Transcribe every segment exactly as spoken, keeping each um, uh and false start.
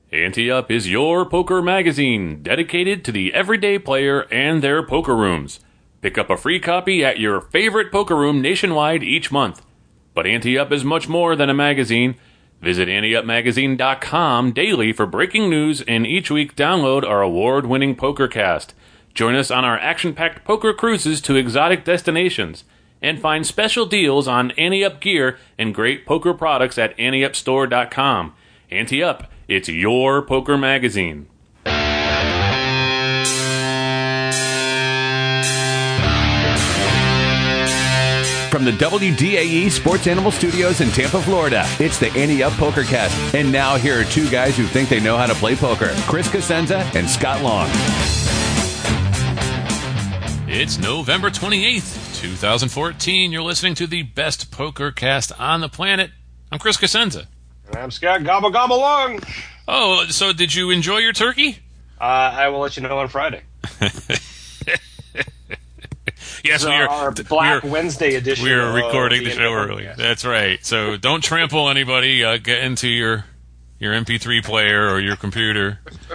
Ante Up is your poker magazine dedicated to the everyday player and their poker rooms. Pick up a free copy at your favorite poker room nationwide each month. But Ante Up is much more than a magazine. Visit ante up magazine dot com daily for breaking news, and each week download our award-winning PokerCast. Join us on our action-packed poker cruises to exotic destinations, and find special deals on Ante Up gear and great poker products at ante up store dot com. Ante Up, it's your poker magazine. From the W D A E Sports Animal Studios in Tampa, Florida, it's the Ante Up PokerCast. And now here are two guys who think they know how to play poker, Chris Cosenza and Scott Long. It's November twenty-eighth, twenty fourteen. You're listening to the best PokerCast on the planet. I'm Chris Cosenza. And I'm Scott Gobble Gobble Long. Oh, so did you enjoy your turkey? Uh, I will let you know on Friday. Yes, so we are. Our Black we are, Wednesday edition. We are recording the, the show early. That's right. So don't trample anybody. Uh, get into your your M P three player or your computer.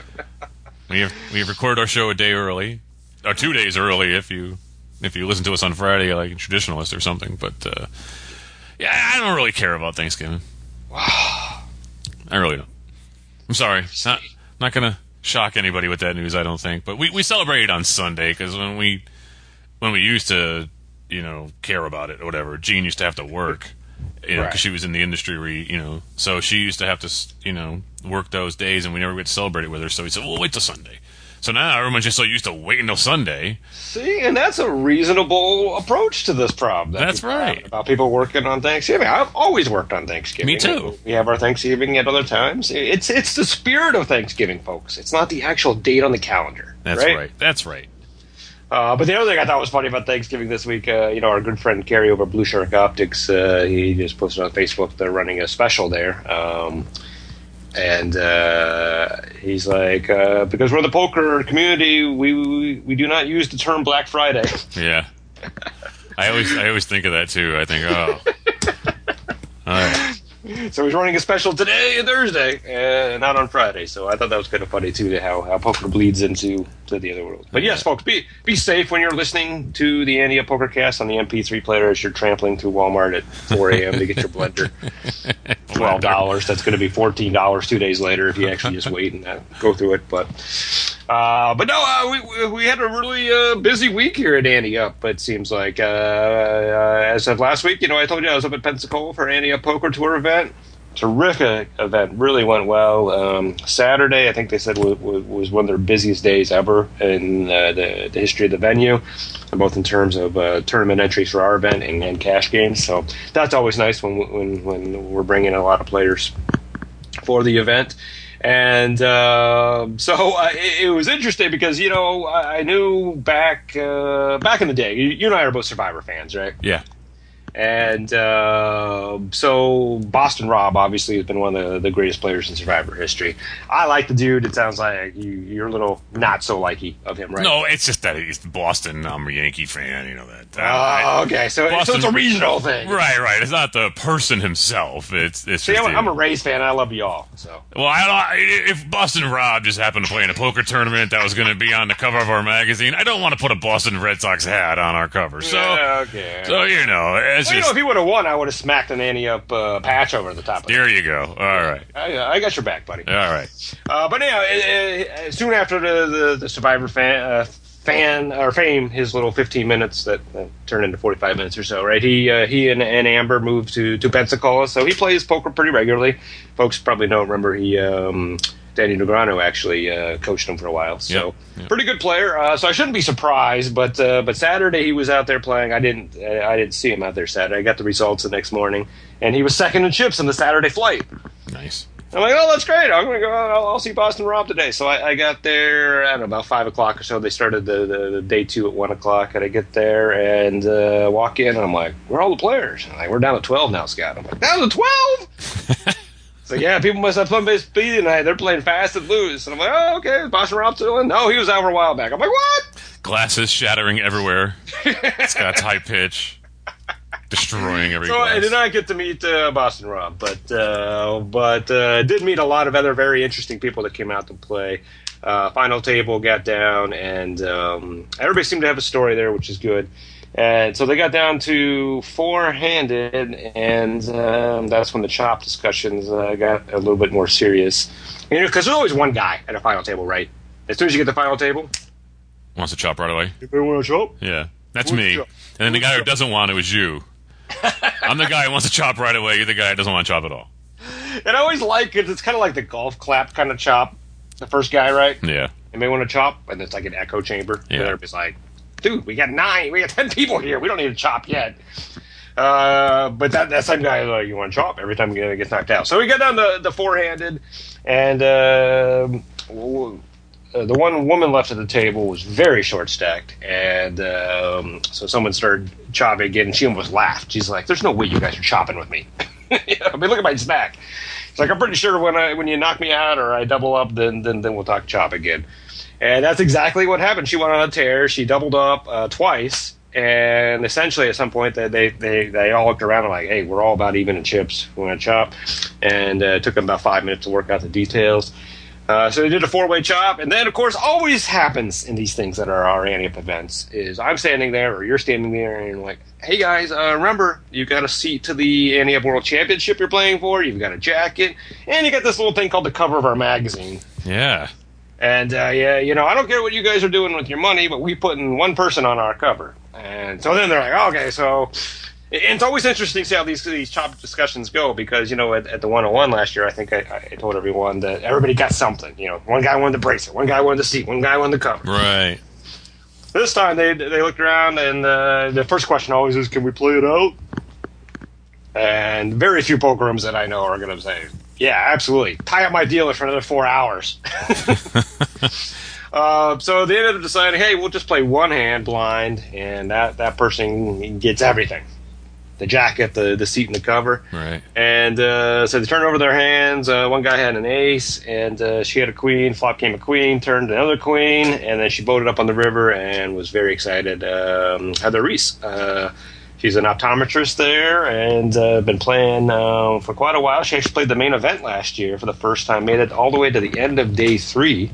We have we have recorded our show a day early, or two days early if you if you listen to us on Friday like a traditionalist or something. But uh, yeah, I don't really care about Thanksgiving. Wow. I really don't. I'm sorry. Not not gonna shock anybody with that news, I don't think. But we we celebrated on Sunday because when we. When we used to, you know, care about it or whatever, Jean used to have to work, you know, because right. she was in the industry, where, you know, so she used to have to, you know, work those days, and we never get to celebrate it with her. So we said, well, wait till Sunday. So now everyone's just so used to waiting till Sunday. See, and that's a reasonable approach to this problem. That that's right. About people working on Thanksgiving. I've always worked on Thanksgiving. Me too. We have our Thanksgiving at other times. It's it's the spirit of Thanksgiving, folks. It's not the actual date on the calendar. That's right. right. That's right. Uh, but the other thing I thought was funny about Thanksgiving this week, uh, you know, our good friend Kerry over at Blue Shark Optics, uh, he just posted on Facebook they're running a special there. Um, and uh, he's like, uh, because we're the poker community, we, we we do not use the term Black Friday. Yeah. I always I always think of that, too. I think, oh. All right. So he's running a special today and Thursday, and not on Friday. So I thought that was kind of funny too, to how, how poker bleeds into to the other world. But yes, folks, be be safe when you're listening to the Ante Up PokerCast on the M P three player as you're trampling through Walmart at four a.m. to get your blender. Twelve dollars. That's going to be fourteen dollars two days later if you actually just wait and uh, go through it. But uh, but no, uh, we we had a really uh, busy week here at Ante Up. It seems like uh, uh, as of last week, you know, I told you I was up at Pensacola for Ante Up Poker Tour event. Terrific event, really went well. Um, Saturday, I think they said was, was one of their busiest days ever in uh, the, the history of the venue, both in terms of uh, tournament entries for our event and, and cash games. So that's always nice when when when we're bringing a lot of players for the event. And uh, so uh, it, it was interesting because, you know, I knew back uh, back in the day, you, you and I are both Survivor fans, right? Yeah. And uh, so Boston Rob obviously has been one of the, the greatest players in Survivor history. I like the dude. It sounds like you, you're a little not so likey of him, right? No, it's just that he's Boston. I'm a Yankee fan, you know that. Oh, uh, okay. So, Boston, so it's a regional thing. Right, right. It's not the person himself. It's it's. See, just I'm, I'm a Rays fan. And I love you all. So. Well, I don't, if Boston Rob just happened to play in a poker tournament that was going to be on the cover of our magazine, I don't want to put a Boston Red Sox hat on our cover. So, yeah, okay. So you know. It's well, just, you know, if he would have won, I would have smacked an Ante Up uh, patch over the top of it. There you go. All right. I, I got your back, buddy. All right. Uh, but anyhow, uh, uh, soon after the, the, the Survivor fan, uh, fan or fame, his little fifteen minutes that, that turned into forty-five minutes or so, right? He uh, he and, and Amber moved to, to Pensacola, so he plays poker pretty regularly. Folks probably don't remember he... Um, Danny Negreanu actually uh, coached him for a while, so yep, yep. Pretty good player. Uh, so I shouldn't be surprised, but uh, but Saturday he was out there playing. I didn't uh, I didn't see him out there Saturday. I got the results the next morning, and he was second in chips in the Saturday flight. Nice. I'm like, oh, that's great. I'm gonna go. I'll, I'll see Boston Rob today. So I, I got there. I don't know, about five o'clock or so. They started the, the, the day two at one o'clock, and I get there and uh, walk in, and I'm like, where are all the players? I'm like, we're down to twelve now, Scott. I'm like, down to twelve. So, yeah, people must have fun based speed tonight. They're playing fast and loose. And I'm like, oh, okay, is Boston Rob still in? No, he was out for a while back. I'm like, what? Glasses shattering everywhere. Scott's high pitch. destroying every So glass. I did not get to meet uh, Boston Rob, but uh, but uh, did meet a lot of other very interesting people that came out to play. Uh, final table got down, and um, everybody seemed to have a story there, which is good. And so they got down to four-handed, and um, that's when the chop discussions uh, got a little bit more serious. You know, because there's always one guy at a final table, right? As soon as you get to the final table, Wants to chop right away. anybody want to chop? Yeah, that's Who's me. chop? And then the Who's guy who chop? doesn't want it was you. I'm the guy who wants to chop right away. You're the guy who doesn't want to chop at all. And I always like it. It's kind of like the golf clap kind of chop. The first guy, right? Yeah. Anybody want to chop? And it's like an echo chamber. Yeah. And everybody's like, dude, we got nine, we got ten people here. We don't need to chop yet. Uh, but that that same guy is like, you want to chop every time he gets knocked out. So we got down the, the four-handed, and uh, w- uh, the one woman left at the table was very short-stacked. And um, so someone started chopping again, and she almost laughed. She's like, there's no way you guys are chopping with me. I mean, look at my stack. It's like, I'm pretty sure when I when you knock me out or I double up, then then then we'll talk chop again. And that's exactly what happened. She went on a tear. She doubled up uh, twice, and essentially at some point they, they they they all looked around and like, hey, we're all about even in chips. We want to chop, and uh, it took them about five minutes to work out the details. Uh, so they did a four-way chop, and then, of course, always happens in these things that are our Ante Up events is I'm standing there or you're standing there and you're like, hey, guys, uh, remember, you got a seat to the Ante Up World Championship you're playing for, you've got a jacket, and you got this little thing called the cover of our magazine. Yeah. And, uh, yeah, you know, I don't care what you guys are doing with your money, but we putting one person on our cover. And so then they're like, okay, so... And it's always interesting to see how these these chop discussions go because, you know, at, at the one oh one last year, I think I, I told everyone that everybody got something. You know, one guy wanted the bracelet, one guy wanted the seat, one guy wanted the cover. Right. This time they they looked around, and uh, the first question always is, can we play it out? And very few poker rooms that I know are going to say, yeah, absolutely. Tie up my dealer for another four hours. uh, so they ended up deciding, hey, we'll just play one hand blind, and that, that person gets everything. The jacket, the the seat, and the cover. Right. And uh, so they turned over their hands. Uh, one guy had an ace, and uh, she had a queen. Flop came a queen, turned another queen, and then she boated up on the river and was very excited. Um, Heather Reese. Uh, she's an optometrist there and uh, been playing uh, for quite a while. She actually played the main event last year for the first time, made it all the way to the end of day three.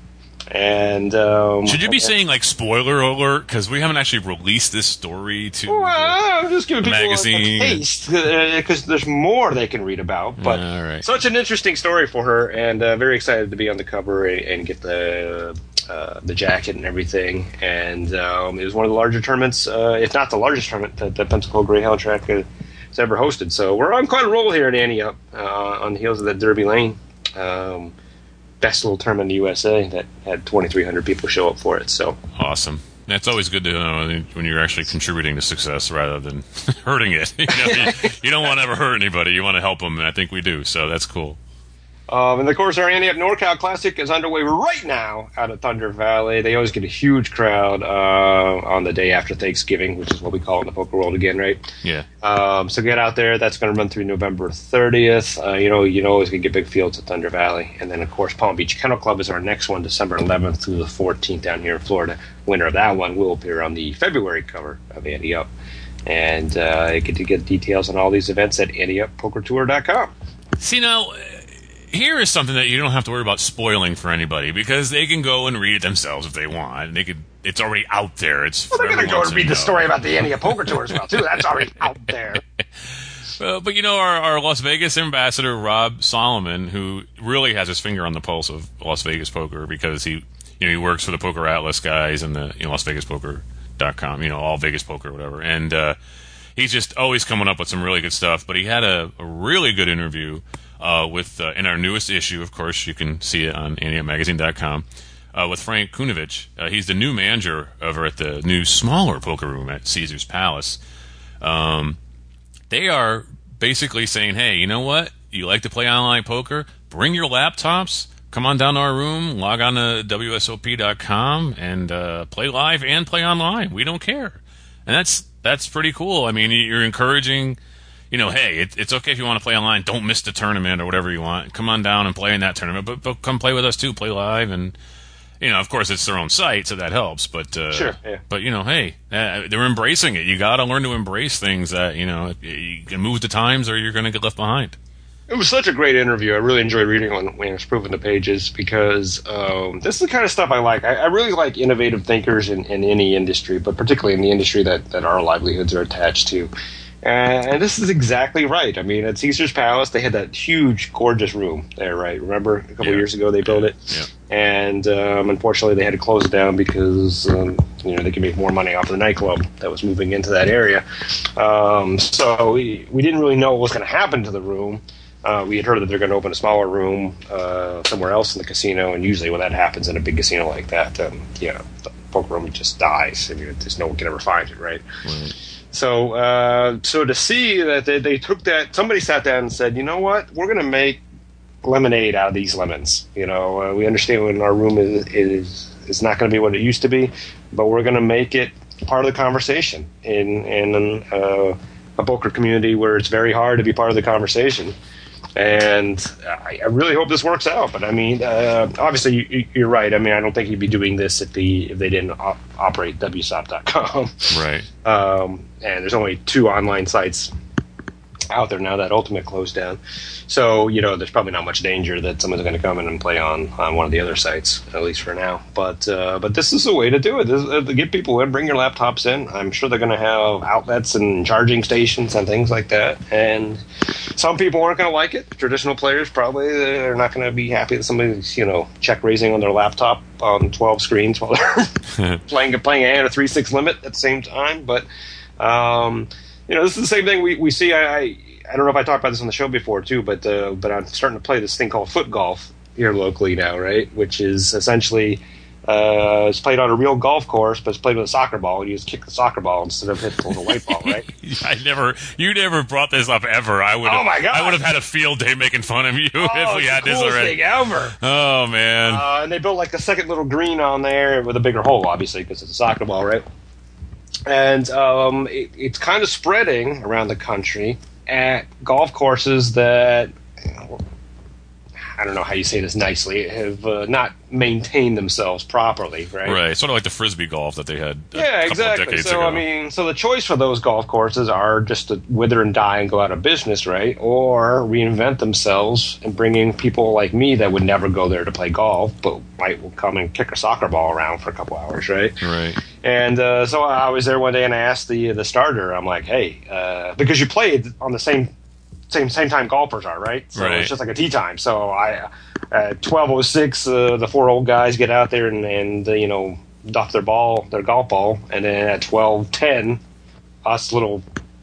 And um, Should you be saying, like, spoiler alert? Because we haven't actually released this story to Well, I'm just giving people magazine. a taste because there's more they can read about. But Yeah, all right. such an interesting story for her, and uh, very excited to be on the cover and, and get the uh, the jacket and everything. And um, it was one of the larger tournaments, uh, if not the largest tournament that the Pensacola Greyhound Track has ever hosted. So we're on quite a roll here at Ante Up uh, on the heels of that Derby Lane. Um, best little tournament in the U S A that had twenty-three hundred people show up for it. So Awesome. That's always good to know when you're actually contributing to success rather than hurting it. You know, you, you don't want to ever hurt anybody. You want to help them, and I think we do. So that's cool. Um, and of course, our Ante Up NorCal Classic is underway right now out at Thunder Valley. They always get a huge crowd uh, on the day after Thanksgiving, which is what we call it in the poker world again, right? Yeah. Um, so get out there. That's going to run through November thirtieth. Uh, you know, you know, always going to get big fields at Thunder Valley. And then, of course, Palm Beach Kennel Club is our next one, December eleventh through the fourteenth down here in Florida. Winner of that one will appear on the February cover of Ante Up. And uh, you get to get details on all these events at ante up poker tour dot com. See, now, here is something that you don't have to worry about spoiling for anybody because they can go and read it themselves if they want. They could. It's already out there. It's Well, they're going to go and read know. the story about the Ante Up Poker Tour as well, too. That's already out there. Uh, but you know, our, our Las Vegas ambassador Rob Solomon, who really has his finger on the pulse of Las Vegas poker because he, you know, he works for the Poker Atlas guys and the you know, Las Vegas Poker dot com, you know, all Vegas Poker, whatever, and uh, he's just always coming up with some really good stuff. But he had a, a really good interview uh, with uh, in our newest issue. Of course, you can see it on ante up magazine dot com. Uh, with Frank Kunovich. Uh, he's the new manager over at the new smaller poker room at Caesars Palace. Um, they are basically saying, hey, you know what? You like to play online poker? Bring your laptops. Come on down to our room. Log on to W S O P dot com and uh, play live and play online. We don't care. And that's that's pretty cool. I mean, you're encouraging, you know, hey, it, it's okay if you want to play online. Don't miss the tournament or whatever you want. Come on down and play in that tournament. But, but come play with us, too. Play live and... You know, of course, it's their own site, so that helps. But uh, sure, yeah. But you know, hey, uh, they're embracing it. You got to learn to embrace things that you know you can move with the times, or you're going to get left behind. It was such a great interview. I really enjoyed reading when, when it was proven the pages because um, this is the kind of stuff I like. I, I really like innovative thinkers in, in any industry, but particularly in the industry that, that our livelihoods are attached to. And, and this is exactly right. I mean, at Caesar's Palace, they had that huge, gorgeous room there, right? Remember a couple yeah. years ago they built it? Yeah. And um, unfortunately, they had to close it down because um, you know they could make more money off the nightclub that was moving into that area. Um, so we, we didn't really know what was going to happen to the room. Uh, we had heard that they're going to open a smaller room uh, somewhere else in the casino, and usually when that happens in a big casino like that, um, you know, the poker room just dies. I mean, just no one can ever find it, right? Right. So, uh, so to see that they, they took that, somebody sat down and said, you know what, we're going to make lemonade out of these lemons. You know, uh, we understand when our room is is is not going to be what it used to be, but we're going to make it part of the conversation in in uh, a poker community where it's very hard to be part of the conversation. And I, I really hope this works out. But I mean, uh, obviously, you, you're right. I mean, I don't think he'd be doing this if he if they didn't op- operate W S O P dot com. Right. Um, and there's only two online sites out there now that Ultimate closed down. So, you know, there's probably not much danger that someone's going to come in and play on, on one of the other sites, at least for now. But uh, but this is a way to do it. This is, uh, to get people in, bring your laptops in. I'm sure they're going to have outlets and charging stations and things like that. And some people aren't going to like it. Traditional players probably, they're not going to be happy that somebody's, you know, check raising on their laptop on twelve screens while they're playing, playing a hand of three six limit at the same time. But, um, you know, this is the same thing we, we see. I, I I don't know if I talked about this on the show before too, but uh, but I'm starting to play this thing called foot golf here locally now, right? Which is essentially uh, it's played on a real golf course, but it's played with a soccer ball. You just kick the soccer ball instead of hitting the white ball, right? I never, you never brought this up ever. I would. Oh my God. I would have had a field day making fun of you Oh, if we it's had the this coolest already. thing ever. Oh man. Uh, and they built like a second little green on there with a bigger hole, obviously, because it's a soccer ball, right? And um, it, it's kind of spreading around the country at golf courses that, I don't know how you say this nicely, have uh, not maintained themselves properly, right? Right, sort of like the frisbee golf that they had a Yeah, couple exactly. of decades so, ago. I mean, so the choice for those golf courses are just to wither and die and go out of business, right? Or reinvent themselves and bring in people like me that would never go there to play golf, but might will come and kick a soccer ball around for a couple hours, right? Right. And uh, so I was there one day and I asked the the starter, I'm like, hey, uh, because you played on the same same same time golfers are, right? So Right. it's just like a tee time. So I at twelve oh six, uh, the four old guys get out there and, and uh, you know, doff their ball, their golf ball, and then at twelve ten, us little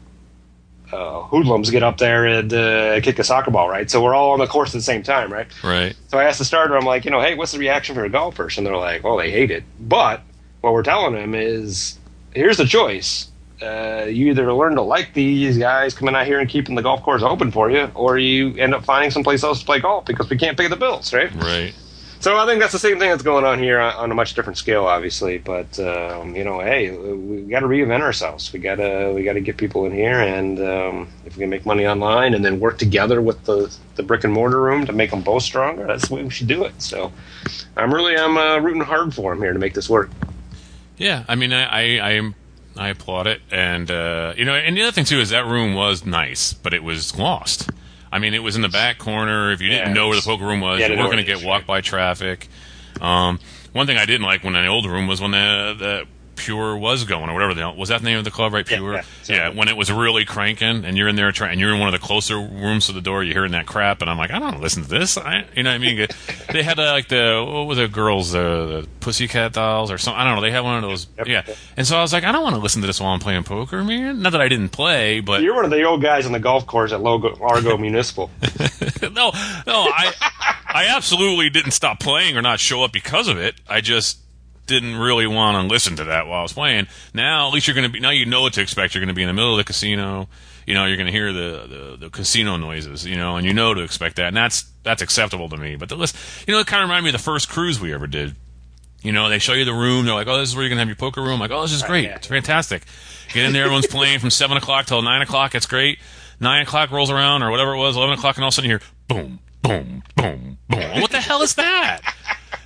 uh, hoodlums get up there and uh, kick a soccer ball, right? So we're all on the course at the same time, right? Right. So I asked the starter, I'm like, you know, hey, what's the reaction for a golfers? And they're like, well, they hate it. But what we're telling them is, here's the choice. Uh, you either learn to like these guys coming out here and keeping the golf course open for you, or you end up finding someplace else to play golf because we can't pay the bills, right? Right. So I think that's the same thing that's going on here on, on a much different scale, obviously. But um, you know, hey, we got to reinvent ourselves. We got to we got to get people in here, and um, if we can make money online and then work together with the, the brick and mortar room to make them both stronger, that's the way we should do it. So I'm really I'm uh, rooting hard for them here to make this work. Yeah, I mean, I, I, I am. I applaud it, and uh, you know, and the other thing too is that room was nice, but it was lost. I mean, it was in the back corner. If you didn't Yeah, know where the poker room was, yeah, you I didn't weren't know going to where it get is, walked by traffic. Um, one thing I didn't like when in the old room was when the, the Pure was going, or whatever the hell was that the name of the club, right? Yeah, Pure. yeah, Yeah, exactly. when it was really cranking, and you're in there trying, and you're in one of the closer rooms to the door, you're hearing that crap, and I'm like, I don't want to listen to this. I, you know what I mean? They had uh, like the what were the girls, uh, the Pussycat Dolls or something. I don't know. They had one of those. Yep, yeah. yep. And so I was like, I don't want to listen to this while I'm playing poker, man. Not that I didn't play, but You're one of the old guys on the golf course at Logo, Largo Municipal. no, no, I, I absolutely didn't stop playing or not show up because of it. I just didn't really want to listen to that while I was playing. Now, at least you're going to be. Now you know what to expect. You're going to be in the middle of the casino. You know, you're going to hear the, the, the casino noises. You know, and you know to expect that, and that's that's acceptable to me. But the list, you know, it kind of reminded me of the first cruise we ever did. You know, they show you the room. They're like, "Oh, this is where you're going to have your poker room." I'm like, "Oh, this is great. yeah. It's fantastic." Get in there. Everyone's playing from seven o'clock till nine o'clock. It's great. Nine o'clock rolls around, or whatever it was, eleven o'clock, and all of a sudden you hear boom, boom, boom, boom. What the hell is that?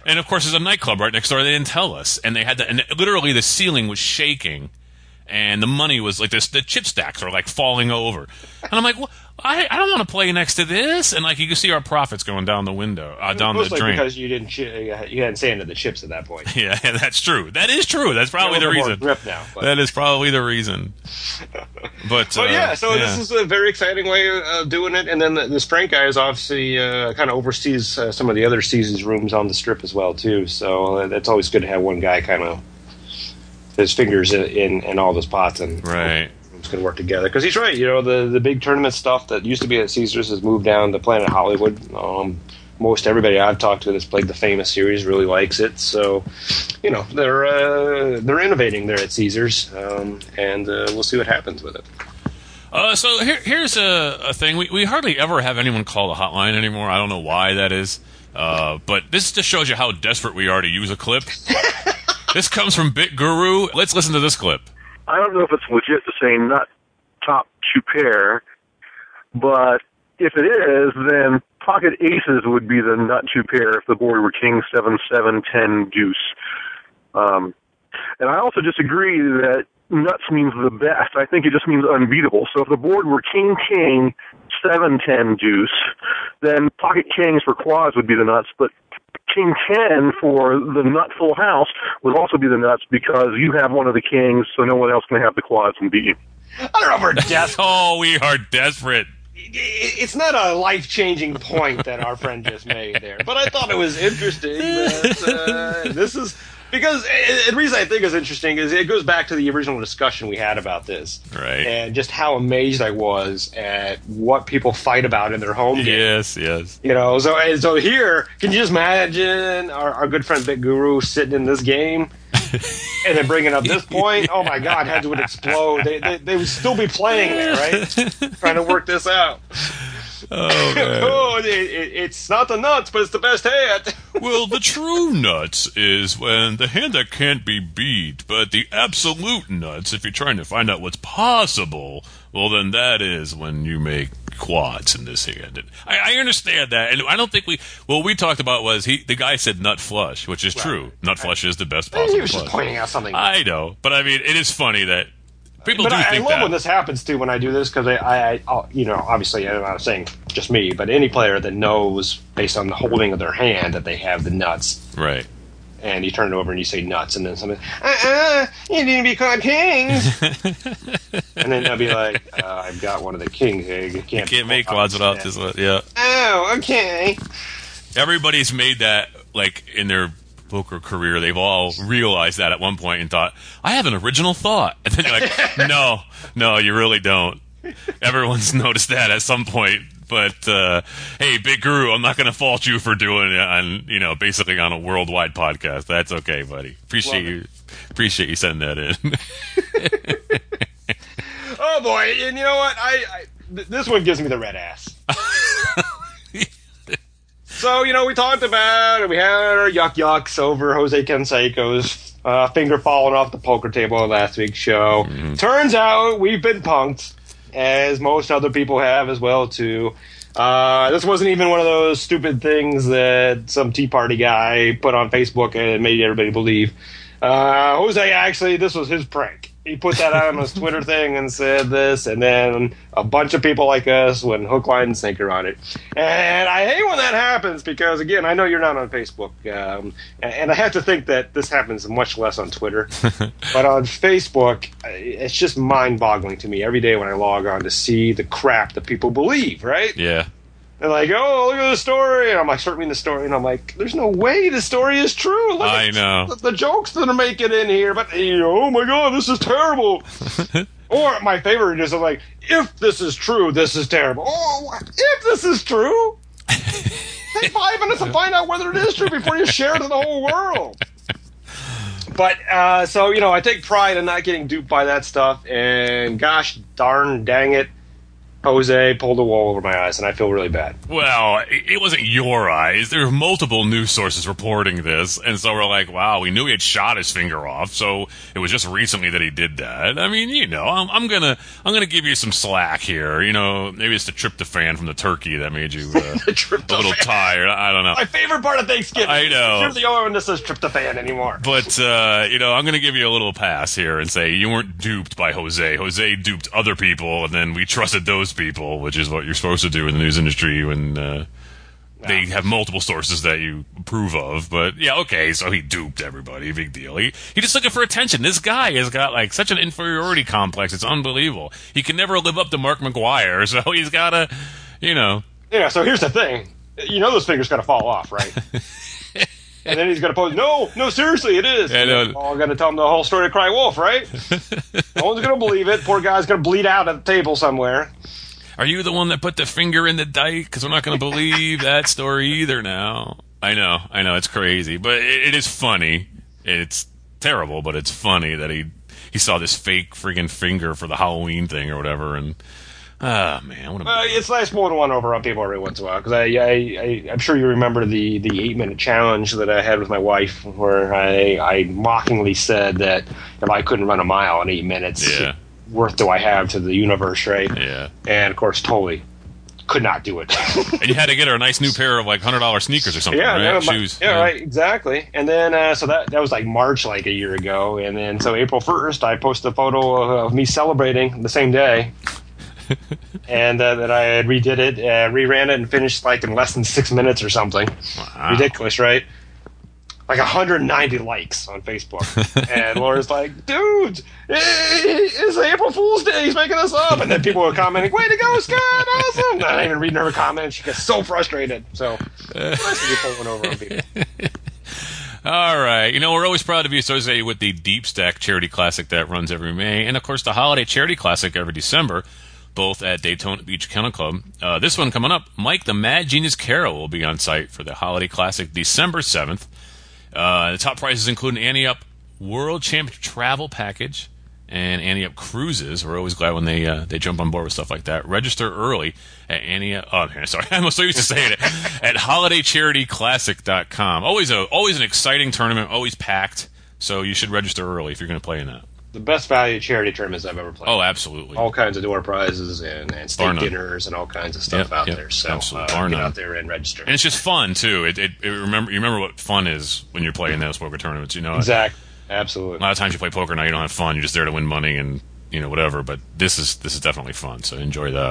And of course, there's a nightclub right next door. They didn't tell us, and they had to, and literally the ceiling was shaking, and the money was like this. The chip stacks are like falling over, and I'm like, well, I, I don't want to play next to this. And like you can see our profits going down the window, uh, down the Mostly drain. because you didn't ch- you hadn't sanded the chips at that point. Yeah, that's true. That is true. That's probably the reason. Grip now, but. That is probably the reason. But, but uh, yeah, so yeah. this is a very exciting way of doing it. And then the, this Frank guy is obviously uh, kind of oversees uh, some of the other seasons rooms on the strip as well too. So uh, that's always good to have one guy kind of his fingers in, in, in all those pots and right. It's going to work together because he's right. You know, the the big tournament stuff that used to be at Caesars has moved down to Planet Hollywood. Um, most everybody I've talked to that's played the famous series really likes it. So, you know, they're uh, they're innovating there at Caesars, um, and uh, we'll see what happens with it. Uh, so here, here's a, a thing. We we hardly ever have anyone call the hotline anymore. I don't know why that is, uh, but this just shows you how desperate we are to use a clip. This comes from Bit Guru. Let's listen to this clip. I don't know if it's legit to say nut top two pair, but if it is, then pocket aces would be the nut two pair if the board were king, seven, seven, ten, deuce. Um, and I also disagree that nuts means the best. I think it just means unbeatable. So if the board were king, king, seven, ten, deuce, then pocket kings for quads would be the nuts, but king ten for the nut full house would also be the nuts because you have one of the kings, so no one else can have the quads and beat you. I don't know if we're desperate. Oh, we are desperate. It's not a life-changing point that our friend just made there, but I thought it was interesting that uh, this is... Because the reason I think it's interesting is it goes back to the original discussion we had about this. Right. And just how amazed I was at what people fight about in their home game. Yes, yes. You know, so so here, can you just imagine our, our good friend Big Guru sitting in this game and then bringing up this point? Oh my God, heads would explode. They, they, they would still be playing there, right? Trying to work this out. Oh, man. oh it, it, it's not the nuts, but it's the best hand. Well, the true nuts is when the hand that can't be beat, but the absolute nuts, if you're trying to find out what's possible, well, then that is when you make quads in this hand. I, I understand that, and I don't think we. What we talked about was he. The guy said nut flush, which is right. true. Nut flush is the best He possible was flush. just pointing out something. I know, but I mean, it is funny that. People but do I, think I love that. when this happens too. When I do this, because I, I, I, you know, obviously I'm not saying just me, but any player that knows based on the holding of their hand that they have the nuts, Right. and you turn it over and you say nuts, and then somebody, uh-uh, you didn't be called kings, and then they'll be like, uh, I've got one of the kings here. You can't, You can't make quads without this. Yeah. Oh, okay. Everybody's made that like in their poker career. They've all realized that at one point and thought, I have an original thought. And then you're like, no, no, you really don't. Everyone's noticed that at some point. But, uh, hey, Big Guru, I'm not going to fault you for doing it on, you know, basically on a worldwide podcast. That's okay, buddy. Appreciate Love you. Appreciate you sending that in. Oh, boy. And you know what? I, I th- This one gives me the red ass. So, you know, we talked about it. We had our yuck yucks over Jose Canseco's uh, finger falling off the poker table on last week's show. Mm-hmm. Turns out we've been punked, as most other people have as well, too. Uh, this wasn't even one of those stupid things that some Tea Party guy put on Facebook and made everybody believe. Uh, Jose, actually, this was his prank. He put that out on his Twitter thing and said this, and then a bunch of people like us went hook, line, and sinker on it. And I hate when that happens because, again, I know you're not on Facebook, um, and I have to think that this happens much less on Twitter. But on Facebook, it's just mind-boggling to me every day when I log on to see the crap that people believe, right? Yeah. They're like, oh, look at the story. And I'm like, start reading the story. And I'm like, there's no way the story is true. Look I at know. The, the jokes that are making in here. But, you know, oh, my God, this is terrible. Or my favorite is like, if this is true, this is terrible. Oh, if this is true? Take five minutes to find out whether it is true before you share it to the whole world. But, uh, so, you know, I take pride in not getting duped by that stuff. And gosh darn dang it, Jose pulled a wool over my eyes, and I feel really bad. Well, it wasn't your eyes. There were multiple news sources reporting this, and so we're like, wow, we knew he had shot his finger off, so it was just recently that he did that. I mean, you know, I'm, I'm gonna I'm gonna give you some slack here. You know, maybe it's the tryptophan from the turkey that made you uh, a little tired. I don't know. My favorite part of Thanksgiving. I know. You're the only one that says tryptophan anymore. But, uh, you know, I'm going to give you a little pass here and say you weren't duped by Jose. Jose duped other people, and then we trusted those people, which is what you're supposed to do in the news industry when uh, they have multiple sources that you approve of. But, yeah, okay, so he duped everybody. Big deal. He, he just looking for attention. This guy has got, like, such an inferiority complex. It's unbelievable. He can never live up to Mark McGwire, so he's got to, you know. Yeah, so here's the thing. You know those fingers got to fall off, right? And then he's going to pose, no, no, seriously, it is. Yeah, no. Oh, I'm going to tell him the whole story of Cry Wolf, right? No one's going to believe it. Poor guy's going to bleed out at the table somewhere. Are you the one that put the finger in the dike? Because we're not going to believe that story either now. I know, I know, it's crazy. But it, it is funny. It's terrible, but it's funny that he he saw this fake friggin' finger for the Halloween thing or whatever, and... Ah, oh, man. What a uh, it's nice pulling one over on people every once in a while, because I, I, I, I'm sure you remember the, the eight-minute challenge that I had with my wife, where I, I mockingly said that if I couldn't run a mile in eight minutes, yeah. worth do I have to the universe, right? Yeah. And, of course, totally could not do it. And you had to get her a nice new pair of, like, one hundred dollars sneakers or something, yeah, right? Yeah, Shoes. Yeah, yeah, right, exactly. And then, uh, so that that was like March, like a year ago, and then so April first, I posted a photo of, of me celebrating the same day. and uh, that I had redid it, uh, reran it, and finished like in less than six minutes or something. Wow. Ridiculous, right? Like one hundred ninety likes on Facebook. And Laura's like, dude, it's April Fool's Day. He's making this up. And then people were commenting, way to go, Scott, awesome. Not even reading her comments. She gets so frustrated. So, nice to be pulling over on people. All right. You know, we're always proud to be associated with the Deep Stack Charity Classic that runs every May. And, of course, the Holiday Charity Classic every December, both at Daytona Beach Kennel Club. Uh, this one coming up, Mike the Mad Genius Carroll will be on site for the Holiday Classic December seventh. Uh, the top prizes include an Ante Up World Championship Travel Package and Ante Up Cruises. We're always glad when they uh, they jump on board with stuff like that. Register early at Ante Up. Oh, sorry, I'm so used to saying it. At holiday charity classic dot com. Always a always an exciting tournament, always packed. So you should register early if you're going to play in that. The best value charity tournaments I've ever played. Oh, absolutely. All kinds of door prizes and, and steak dinners and all kinds of stuff yep, out yep, there. So absolutely. uh, get none. out there and register. And it's just fun too. It, it, it remember you remember what fun is when you're playing those poker tournaments. You know, exactly, absolutely. A lot of times you play poker now, you don't have fun. You're just there to win money and you know whatever. But this is this is definitely fun. So enjoy that.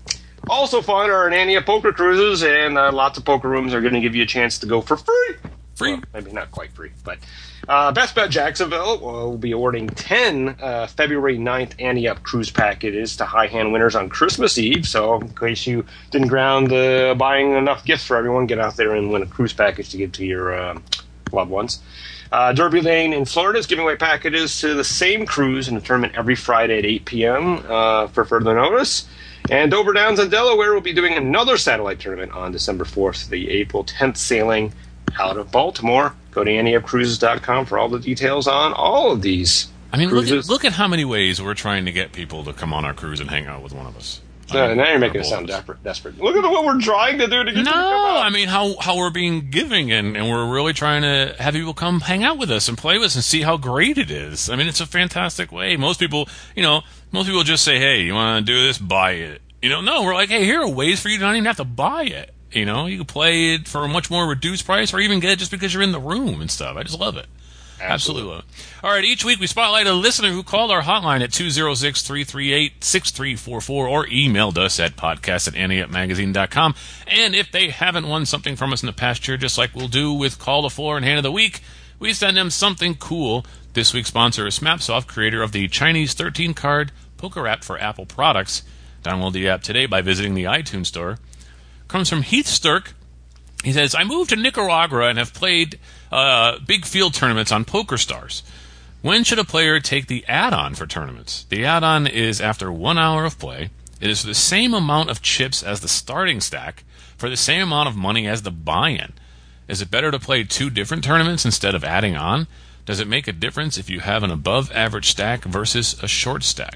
Also fun are an Ante Up poker cruises, and uh, lots of poker rooms are going to give you a chance to go for free. Free, well, maybe not quite free, but. Uh, Best Bet Jacksonville will be awarding ten uh, February ninth Ante Up cruise packages to high hand winners on Christmas Eve. So, in case you didn't ground uh, buying enough gifts for everyone, get out there and win a cruise package to give to your uh, loved ones. Uh, Derby Lane in Florida is giving away packages to the same cruise in a tournament every Friday at eight p.m. Uh, for further notice. And Dover Downs in Delaware will be doing another satellite tournament on December fourth, the April tenth sailing out of Baltimore. Go to ante up cruises dot com for all the details on all of these I mean, look cruises. at, look at how many ways we're trying to get people to come on our cruise and hang out with one of us. So, I mean, now you're making it sound desperate. desperate. Look at what we're trying to do to get No, you to come out. I mean, how, how we're being giving, and, and we're really trying to have people come hang out with us and play with us and see how great it is. I mean, it's a fantastic way. Most people, you know, most people just say, hey, you want to do this? Buy it. You know, no, we're like, hey, here are ways for you to not even have to buy it. You know, you can play it for a much more reduced price or even get it just because you're in the room and stuff. I just love it. Absolutely. Absolutely love it. All right, each week we spotlight a listener who called our hotline at two oh six, three three eight, six three four four or emailed us at podcast at ante up magazine dot com. And if they haven't won something from us in the past year, just like we'll do with Call to Floor and Hand of the Week, we send them something cool. This week's sponsor is Smapsoft, creator of the Chinese thirteen card poker app for Apple products. Download the app today by visiting the iTunes store. Comes from Heath Sturk. He says, I moved to Nicaragua and have played uh, big field tournaments on PokerStars. When should a player take the add-on for tournaments? The add-on is after one hour of play. It is for the same amount of chips as the starting stack for the same amount of money as the buy-in. Is it better to play two different tournaments instead of adding on? Does it make a difference if you have an above-average stack versus a short stack?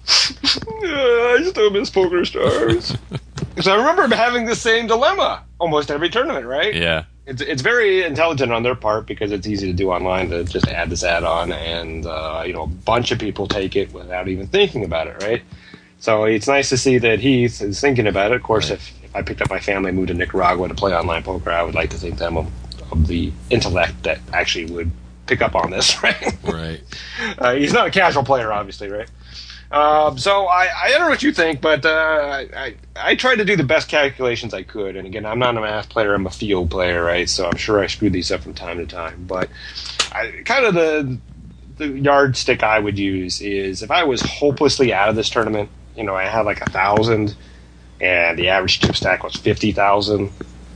I still miss Poker Stars. So I remember having the same dilemma almost every tournament, right? Yeah. It's it's very intelligent on their part because it's easy to do online to just add this add-on, and uh, you know, a bunch of people take it without even thinking about it, right? So it's nice to see that Heath is thinking about it. Of course, right. if, if I picked up my family and moved to Nicaragua to play online poker, I would like to think them of, of the intellect that actually would pick up on this, right? Right. Uh, he's not a casual player, obviously, right? Um, so I, I don't know what you think, but uh, I, I tried to do the best calculations I could. And again, I'm not a math player; I'm a field player, right? So I'm sure I screwed these up from time to time. But I, kind of the the yardstick I would use is if I was hopelessly out of this tournament, you know, I had like a thousand, and the average chip stack was fifty thousand.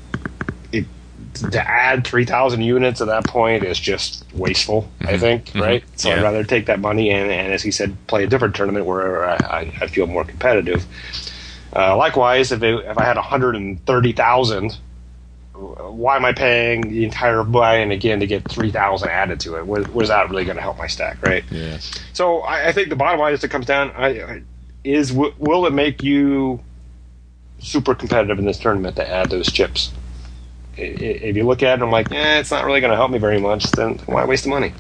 To add three thousand units at that point is just wasteful, mm-hmm. I think, mm-hmm. right? So yeah. I'd rather take that money and, and, as he said, play a different tournament where I, I feel more competitive. Uh, likewise, if, it, if I had one hundred thirty thousand, why am I paying the entire buy-in again to get three thousand added to it? Was, was that really going to help my stack, right? Yeah. So I, I think the bottom line is it comes down, I, I, is w- will it make you super competitive in this tournament to add those chips? If you look at it, I'm like, eh, it's not really going to help me very much. Then why waste the money?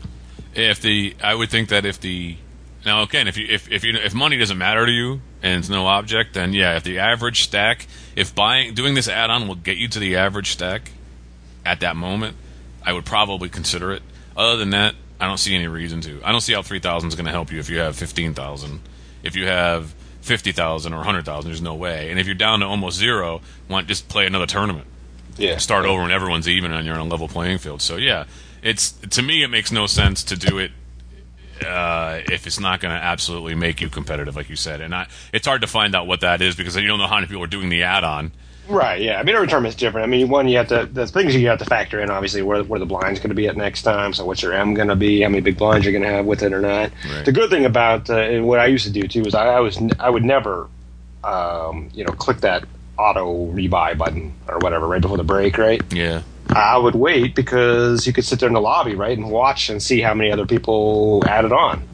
If the, I would think that if the, now again, if you if if you if money doesn't matter to you and it's no object, then yeah, if the average stack, if buying doing this add-on will get you to the average stack at that moment, I would probably consider it. Other than that, I don't see any reason to. I don't see how three thousand is going to help you if you have fifteen thousand. If you have fifty thousand or one hundred thousand, there's no way. And if you're down to almost zero, why not just play another tournament? Yeah, start over when everyone's even and you're on a level playing field. So yeah, it's to me it makes no sense to do it uh, if it's not going to absolutely make you competitive, like you said. And I, it's hard to find out what that is because you don't know how many people are doing the add-on. Right. Yeah. I mean, every tournament's different. I mean, one you have to the things you have to factor in obviously where where the blind's going to be at next time. So what's your M going to be? How many big blinds you're going to have with it or not? Right. The good thing about uh, and what I used to do too is I, I was I would never um, you know click that auto rebuy button or whatever right before the break, right? Yeah. I would wait because you could sit there in the lobby, right, and watch and see how many other people added on.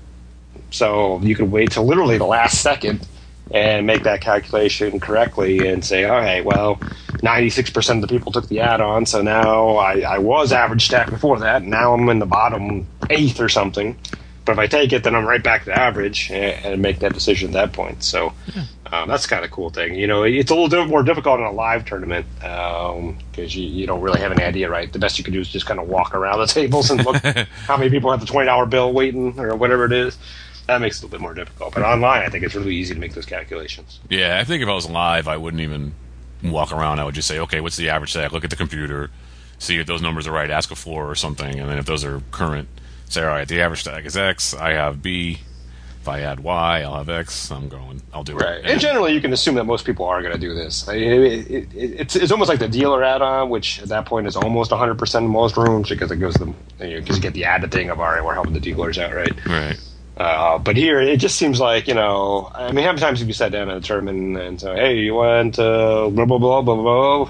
So you could wait till literally the last second and make that calculation correctly and say, all right, well, ninety-six percent of the people took the add-on, so now I, I was average stack before that, and now I'm in the bottom eighth or something. But if I take it, then I'm right back to average and, and make that decision at that point. So yeah. um, that's kind of a cool thing. You know, it's a little bit more difficult in a live tournament because um, you, you don't really have any idea, right? The best you can do is just kind of walk around the tables and look how many people have the twenty dollar bill waiting or whatever it is. That makes it a little bit more difficult. But online, I think it's really easy to make those calculations. Yeah, I think if I was live, I wouldn't even walk around. I would just say, okay, what's the average stack? Look at the computer, see if those numbers are right, ask a floor or something, and then if those are current, say, all right, the average stack is X, I have B. If I add Y, I'll have X. I'm going. I'll do right. it. And, and generally, you can assume that most people are going to do this. I mean, it, it, it, it's it's almost like the dealer add-on, which at that point is almost one hundred percent in most rooms because it goes to the because you, you get the added thing of all right, we're helping the dealers out, right? Right. Uh, but here, it just seems like, you know, I mean, how many times have you sat down at a tournament and say, hey, you want uh, blah, blah, blah, blah, blah?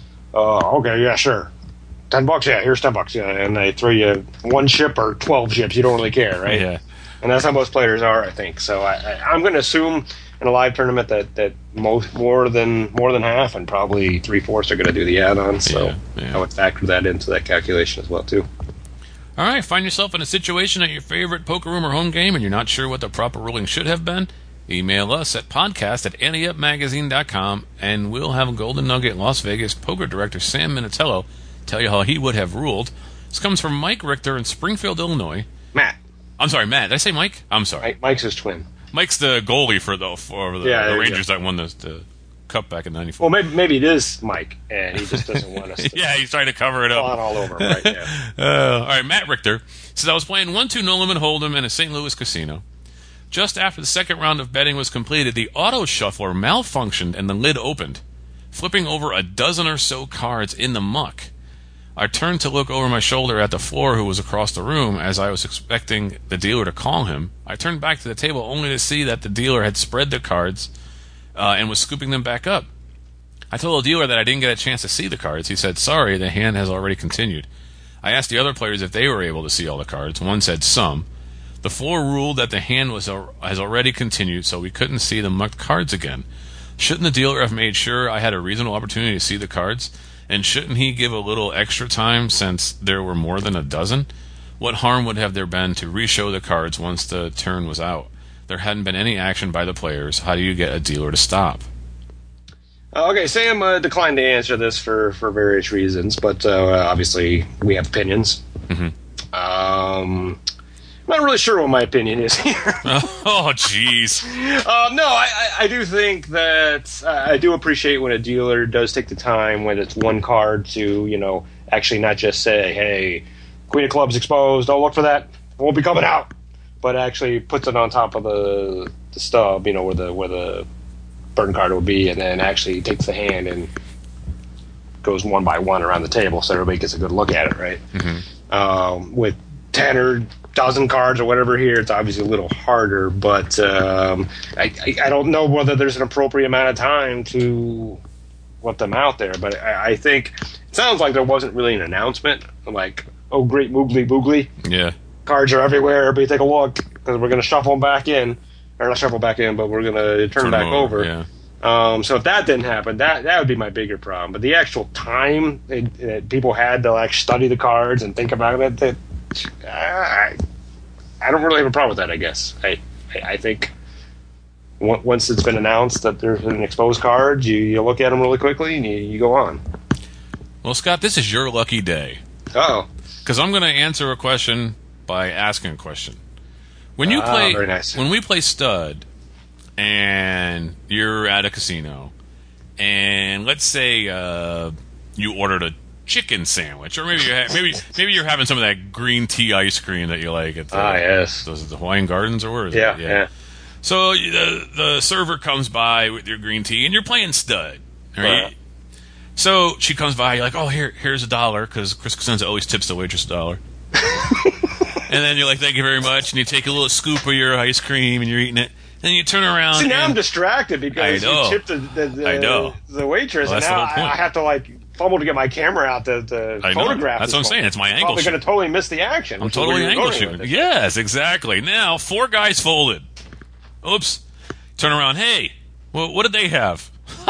Uh, okay, yeah, sure. Ten bucks, yeah, here's ten bucks. Yeah, and they throw you one ship or twelve ships. You don't really care, right? Yeah. And that's how most players are, I think. So I, I, I'm going to assume in a live tournament that, that most more than more than half and probably three fourths are going to do the add-on. So yeah, yeah. I would factor that into that calculation as well, too. All right, find yourself in a situation at your favorite poker room or home game and you're not sure what the proper ruling should have been? Email us at podcast at ante up magazine dot com and we'll have Golden Nugget Las Vegas poker director Sam Minatello tell you how he would have ruled. This comes from Mike Richter in Springfield, Illinois. Matt. I'm sorry, Matt. Did I say Mike? I'm sorry. Mike's his twin. Mike's the goalie for the, for the, yeah, the Rangers that won the, the Cup back in ninety-four. Well, maybe maybe it is Mike, and he just doesn't want us to. Yeah, he's trying to cover it up. On all over, right? Yeah. uh, all right, Matt Richter says, I was playing one two Nolan Hold'em in a Saint Louis casino. Just after the second round of betting was completed, the auto shuffler malfunctioned and the lid opened, flipping over a dozen or so cards in the muck. I turned to look over my shoulder at the floor who was across the room as I was expecting the dealer to call him. I turned back to the table only to see that the dealer had spread the cards uh, and was scooping them back up. I told the dealer that I didn't get a chance to see the cards. He said, sorry, the hand has already continued. I asked the other players if they were able to see all the cards. One said some. The floor ruled that the hand was al- has already continued, so we couldn't see the mucked cards again. Shouldn't the dealer have made sure I had a reasonable opportunity to see the cards? And shouldn't he give a little extra time since there were more than a dozen? What harm would have there been to re-show the cards once the turn was out? There hadn't been any action by the players. How do you get a dealer to stop? Okay, Sam uh, declined to answer this for, for various reasons, but uh, obviously we have opinions. Mm-hmm. Um, I'm not really sure what my opinion is here. Oh, jeez. um, no, I, I, I do think that uh, I do appreciate when a dealer does take the time when it's one card to, you know, actually not just say, hey, Queen of Clubs exposed, don't look for that, it won't be coming out, but actually puts it on top of the, the stub, you know, where the where the burn card will be, and then actually takes the hand and goes one by one around the table so everybody gets a good look at it, right? Mm-hmm. Um, with ten or dozen cards or whatever here, it's obviously a little harder, but um, I, I, I don't know whether there's an appropriate amount of time to let them out there, but I, I think it sounds like there wasn't really an announcement, like, oh, great moogly boogly. Yeah. Cards are everywhere, everybody take a look, because we're going to shuffle them back in. Or not shuffle back in, but we're going to turn, turn back over. over. Yeah. Um, so if that didn't happen, that that would be my bigger problem. But the actual time it, it, people had to like study the cards and think about it, that, I, I don't really have a problem with that, I guess. I, I, I think once it's been announced that there's an exposed card, you, you look at them really quickly and you, you go on. Well, Scott, this is your lucky day. Uh-oh. Because I'm going to answer a question by asking a question. When you play, ah, very nice. When we play stud, and you're at a casino, and let's say uh, you ordered a chicken sandwich, or maybe you're ha- maybe maybe you're having some of that green tea ice cream that you like at the, ah yes, those the Hawaiian Gardens, or where is yeah, it? Yeah, yeah. So the the server comes by with your green tea, and you're playing stud. Right? Uh, so she comes by, you're like, oh, here here's a dollar, because Chris Cosenza always tips the waitress a dollar. And then you're like, thank you very much, and you take a little scoop of your ice cream, and you're eating it. Then you turn around. See, now and I'm distracted because you tipped the, the, the, I know. the waitress, well, and now I, I have to like fumble to get my camera out to, to I photograph. That's what I'm moment. saying. It's my I'm angle. Probably going to totally miss the action. I'm totally angle shooting. Yes, exactly. Now four guys folded. Oops. Turn around. Hey, well, what did they have?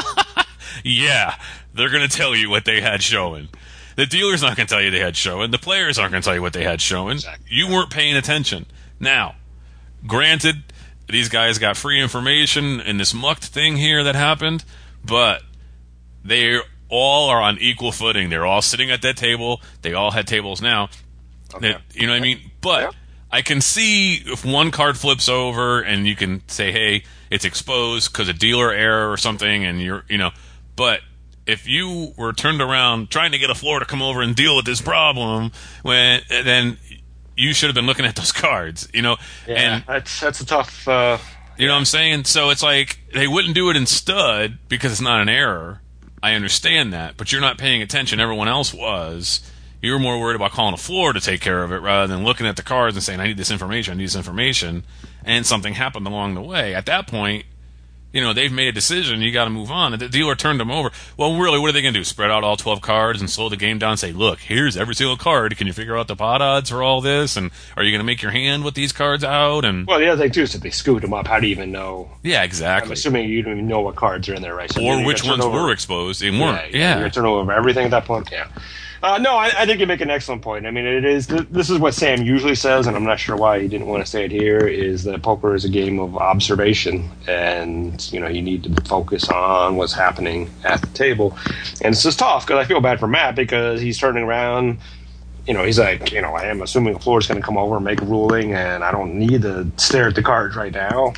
Yeah, they're going to tell you what they had showing. The dealer's not going to tell you they had showing. The players aren't going to tell you what they had showing. Exactly. You weren't paying attention. Now, granted, these guys got free information in this mucked thing here that happened, but they all are on equal footing. They're all sitting at that table. They all had tables now. Okay. That, you know what I mean? But yeah. I can see if one card flips over and you can say, hey, it's exposed because of dealer error or something, and you're, you know, but if you were turned around trying to get a floor to come over and deal with this problem, when then you should have been looking at those cards, you know. Yeah, and that's that's a tough. Uh, you know what I'm saying? So it's like they wouldn't do it in stud because it's not an error. I understand that, but you're not paying attention. Everyone else was. You were more worried about calling a floor to take care of it rather than looking at the cards and saying, I need this information, I need this information, and something happened along the way. At that point, you know, they've made a decision, you got to move on. And the dealer turned them over. Well, really, what are they going to do? Spread out all twelve cards and slow the game down and say, look, here's every single card. Can you figure out the pot odds for all this? And are you going to make your hand with these cards out? And well, the other thing, too, is if they scooped them up, how do you even know? Yeah, exactly. I'm assuming you don't even know what cards are in there, right? So or which ones over, were exposed. They weren't. Yeah. yeah. You're going to turn over everything at that point? Yeah. Uh, no, I, I think you make an excellent point. I mean, it is. This is what Sam usually says, and I'm not sure why he didn't want to say it here. Is that poker is a game of observation, and you know you need to focus on what's happening at the table. And it's just tough because I feel bad for Matt because he's turning around. You know, he's like, you know, I am assuming the floor is going to come over and make a ruling, and I don't need to stare at the cards right now.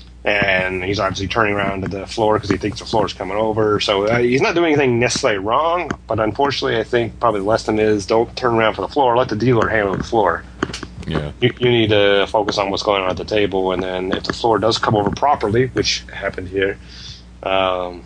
And he's obviously turning around to the floor because he thinks the floor is coming over. So uh, he's not doing anything necessarily wrong, but unfortunately I think probably the lesson is don't turn around for the floor. Let the dealer handle the floor. Yeah. You, you need to focus on what's going on at the table, and then if the floor does come over properly, which happened here, um,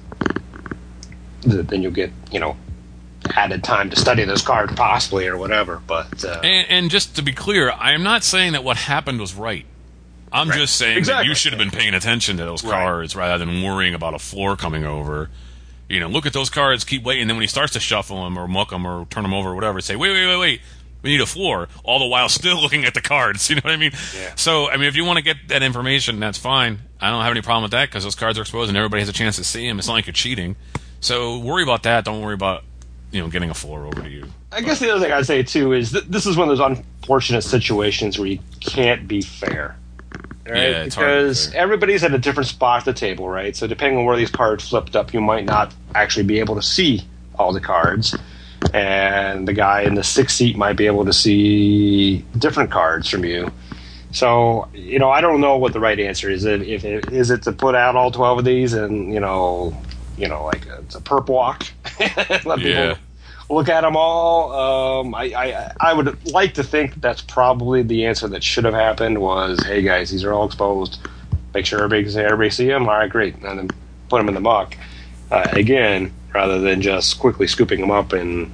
then you'll get, you know, added time to study those cards possibly or whatever. But uh, and, and just to be clear, I am not saying that what happened was right. I'm right. just saying exactly. that you should have been paying attention to those cards right. rather than worrying about a floor coming over. You know, look at those cards, keep waiting, and then when he starts to shuffle them or muck them or turn them over or whatever, say, wait, wait, wait, wait, We need a floor, all the while still looking at the cards. You know what I mean? Yeah. So, I mean, if you want to get that information, that's fine. I don't have any problem with that because those cards are exposed and everybody has a chance to see them. It's not like you're cheating. So worry about that. Don't worry about, you know, getting a floor over to you. I guess the other thing I'd say, too, is th- this is one of those unfortunate situations where you can't be fair. Right? Yeah, it's hard to be because fair. everybody's at a different spot at the table, right? So depending on where these cards flipped up, you might not actually be able to see all the cards. And the guy in the sixth seat might be able to see different cards from you. So, you know, I don't know what the right answer is. If, if it, is it to put out all twelve of these and, you know, you know, like a, it's a perp walk? Let Yeah. people look at them all. Um, I, I I would like to think that that's probably the answer that should have happened was, hey, guys, these are all exposed. Make sure everybody, everybody see them. All right, great. And then put them in the muck. Uh, again, rather than just quickly scooping them up. And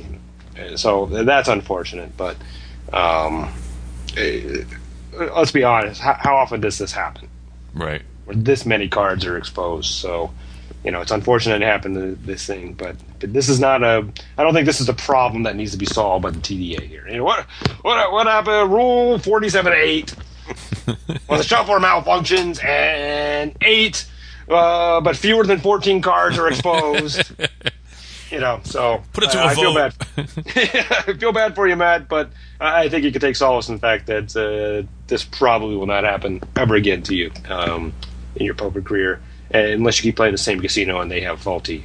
so that's unfortunate. But um, eh, let's be honest. How, how often does this happen? Right. Where this many cards are exposed. So, you know, it's unfortunate it happened to this thing. But, but this is not a – I don't think this is a problem that needs to be solved by the T D A here. You know, what, what, what happened? Rule forty-seven eight. Well, the shuffler malfunctions and eight – Uh, but fewer than fourteen cards are exposed. You know, so Put it to uh, a I feel vote. bad. I feel bad for you, Matt, but I think you can take solace in the fact that uh, this probably will not happen ever again to you um, in your poker career, unless you keep playing the same casino and they have faulty.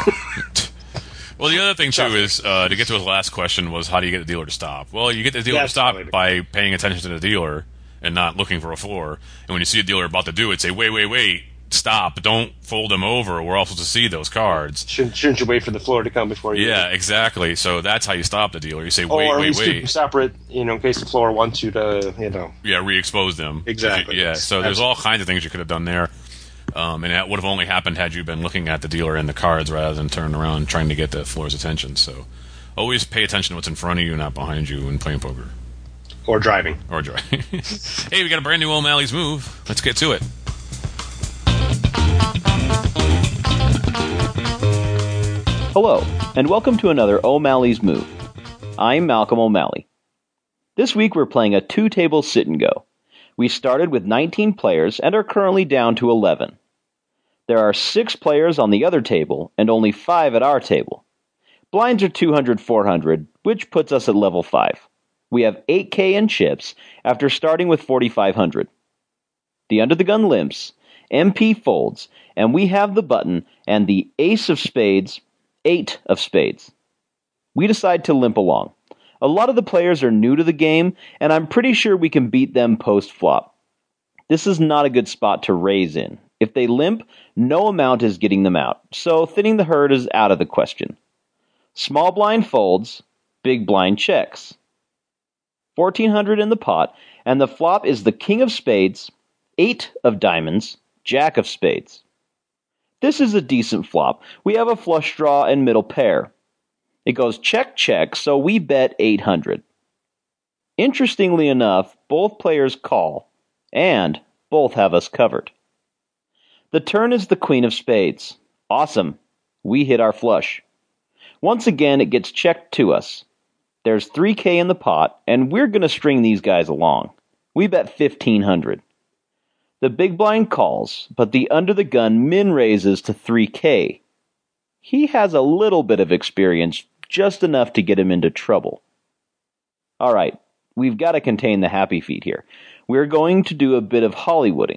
Well, the other thing, too, is uh, to get to his last question was how do you get the dealer to stop? Well, you get the dealer That's to stop probably the- by paying attention to the dealer and not looking for a floor. And when you see a dealer about to do it, say, wait, wait, wait. Stop! Don't fold them over. We're all supposed to see those cards. Shouldn't, shouldn't you wait for the floor to come before you? Yeah, exactly. So that's how you stop the dealer. You say, Or wait, at wait, least keep them wait. separate, you know, in case the floor wants you to, you know. Yeah, re-expose them. Exactly. Yeah. So there's all kinds of things you could have done there, um, and that would have only happened had you been looking at the dealer and the cards rather than turning around and trying to get the floor's attention. So always pay attention to what's in front of you, not behind you, when playing poker Or driving. or driving. Hey, we got a brand new O'Malley's Move. Let's get to it. Hello, and welcome to another O'Malley's Move. I'm Malcolm O'Malley. This week we're playing a two-table sit-and-go. We started with nineteen players and are currently down to eleven. There are six players on the other table and only five at our table. Blinds are two hundred four hundred, which puts us at level five. We have eight K in chips after starting with forty-five hundred. The under-the-gun limps, M P folds, and we have the button and the ace of spades, eight of spades. We decide to limp along. A lot of the players are new to the game, and I'm pretty sure we can beat them post-flop. This is not a good spot to raise in. If they limp, no amount is getting them out, so thinning the herd is out of the question. Small blind folds, big blind checks. fourteen hundred in the pot, and the flop is the king of spades, eight of diamonds, jack of spades. This is a decent flop. We have a flush draw and middle pair. It goes check, check, so we bet eight hundred. Interestingly enough, both players call, and both have us covered. The turn is the queen of spades. Awesome. We hit our flush. Once again, it gets checked to us. There's three K in the pot, and we're going to string these guys along. We bet fifteen hundred. The big blind calls, but the under-the-gun min raises to three K. He has a little bit of experience, just enough to get him into trouble. Alright, we've got to contain the happy feet here. We're going to do a bit of Hollywooding.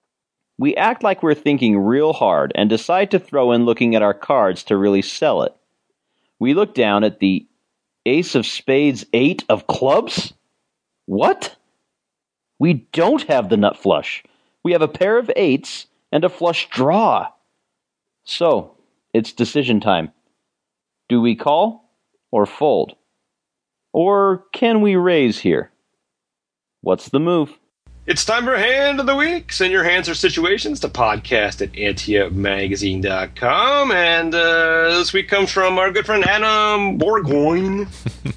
We act like we're thinking real hard and decide to throw in looking at our cards to really sell it. We look down at the ace of spades, eight of clubs? What? We don't have the nut flush. We have a pair of eights and a flush draw. So, it's decision time. Do we call or fold? Or can we raise here? What's the move? It's time for Hand of the Week. Send your hands or situations to podcast at antia magazine dot com. And uh, this week comes from our good friend Adam Bourgoin.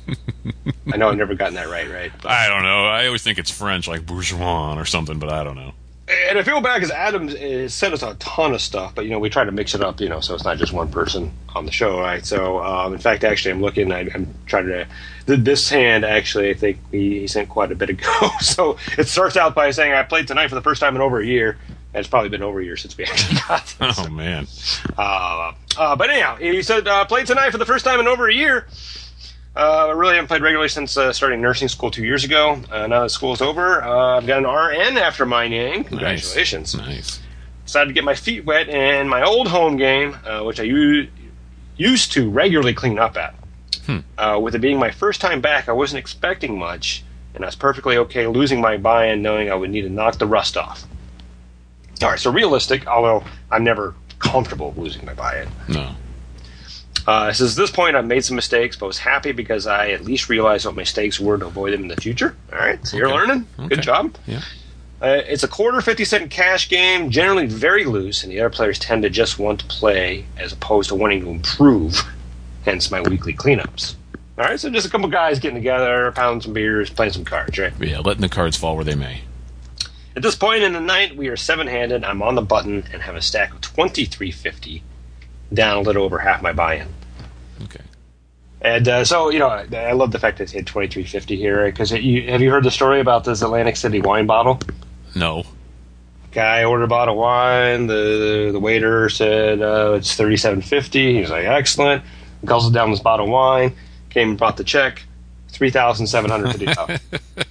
I know I've never gotten that right, right? But, I don't know. I always think it's French, like bourgeois or something, but I don't know. and I feel bad because Adam is sent us a ton of stuff, but you know we try to mix it up, you know, so it's not just one person on the show, right? So, um, in fact, actually, I'm looking. I, I'm trying to. This hand, actually, I think he, he sent quite a bit ago. So it starts out by saying, "I played tonight for the first time in over a year." And it's probably been over a year since we actually got this. Oh man. Uh, uh, but anyhow, he said, uh, "Played tonight for the first time in over a year." Uh, I really haven't played regularly since uh, starting nursing school two years ago. Uh, now that school's over, uh, I've got an R N after my name. Congratulations. Nice. nice. Decided to get my feet wet in my old home game, uh, which I u- used to regularly clean up at. Hmm. Uh, with it being my first time back, I wasn't expecting much, and I was perfectly okay losing my buy-in knowing I would need to knock the rust off. All right, so realistic, although I'm never comfortable losing my buy-in. No. Uh, since this point, I've made some mistakes, but was happy because I at least realized what mistakes were to avoid them in the future. All right, so you're Okay. learning. Okay. Good job. Yeah. Uh, it's a quarter fifty cent cash game, generally very loose, and the other players tend to just want to play as opposed to wanting to improve. Hence my weekly cleanups. All right, so just a couple guys getting together, pounding some beers, playing some cards, right? Yeah, letting the cards fall where they may. At this point in the night, we are seven-handed. I'm on the button and have a stack of twenty-three fifty, down a little over half my buy-in. Okay. And uh, so, you know, I, I love the fact that they had twenty-three fifty here, because have you heard the story about this Atlantic City wine bottle? No. Guy ordered a bottle of wine. The the waiter said uh, it's thirty-seven fifty. He was like, excellent. Guzzled down this bottle of wine. Came and brought the check, three thousand seven hundred fifty dollars.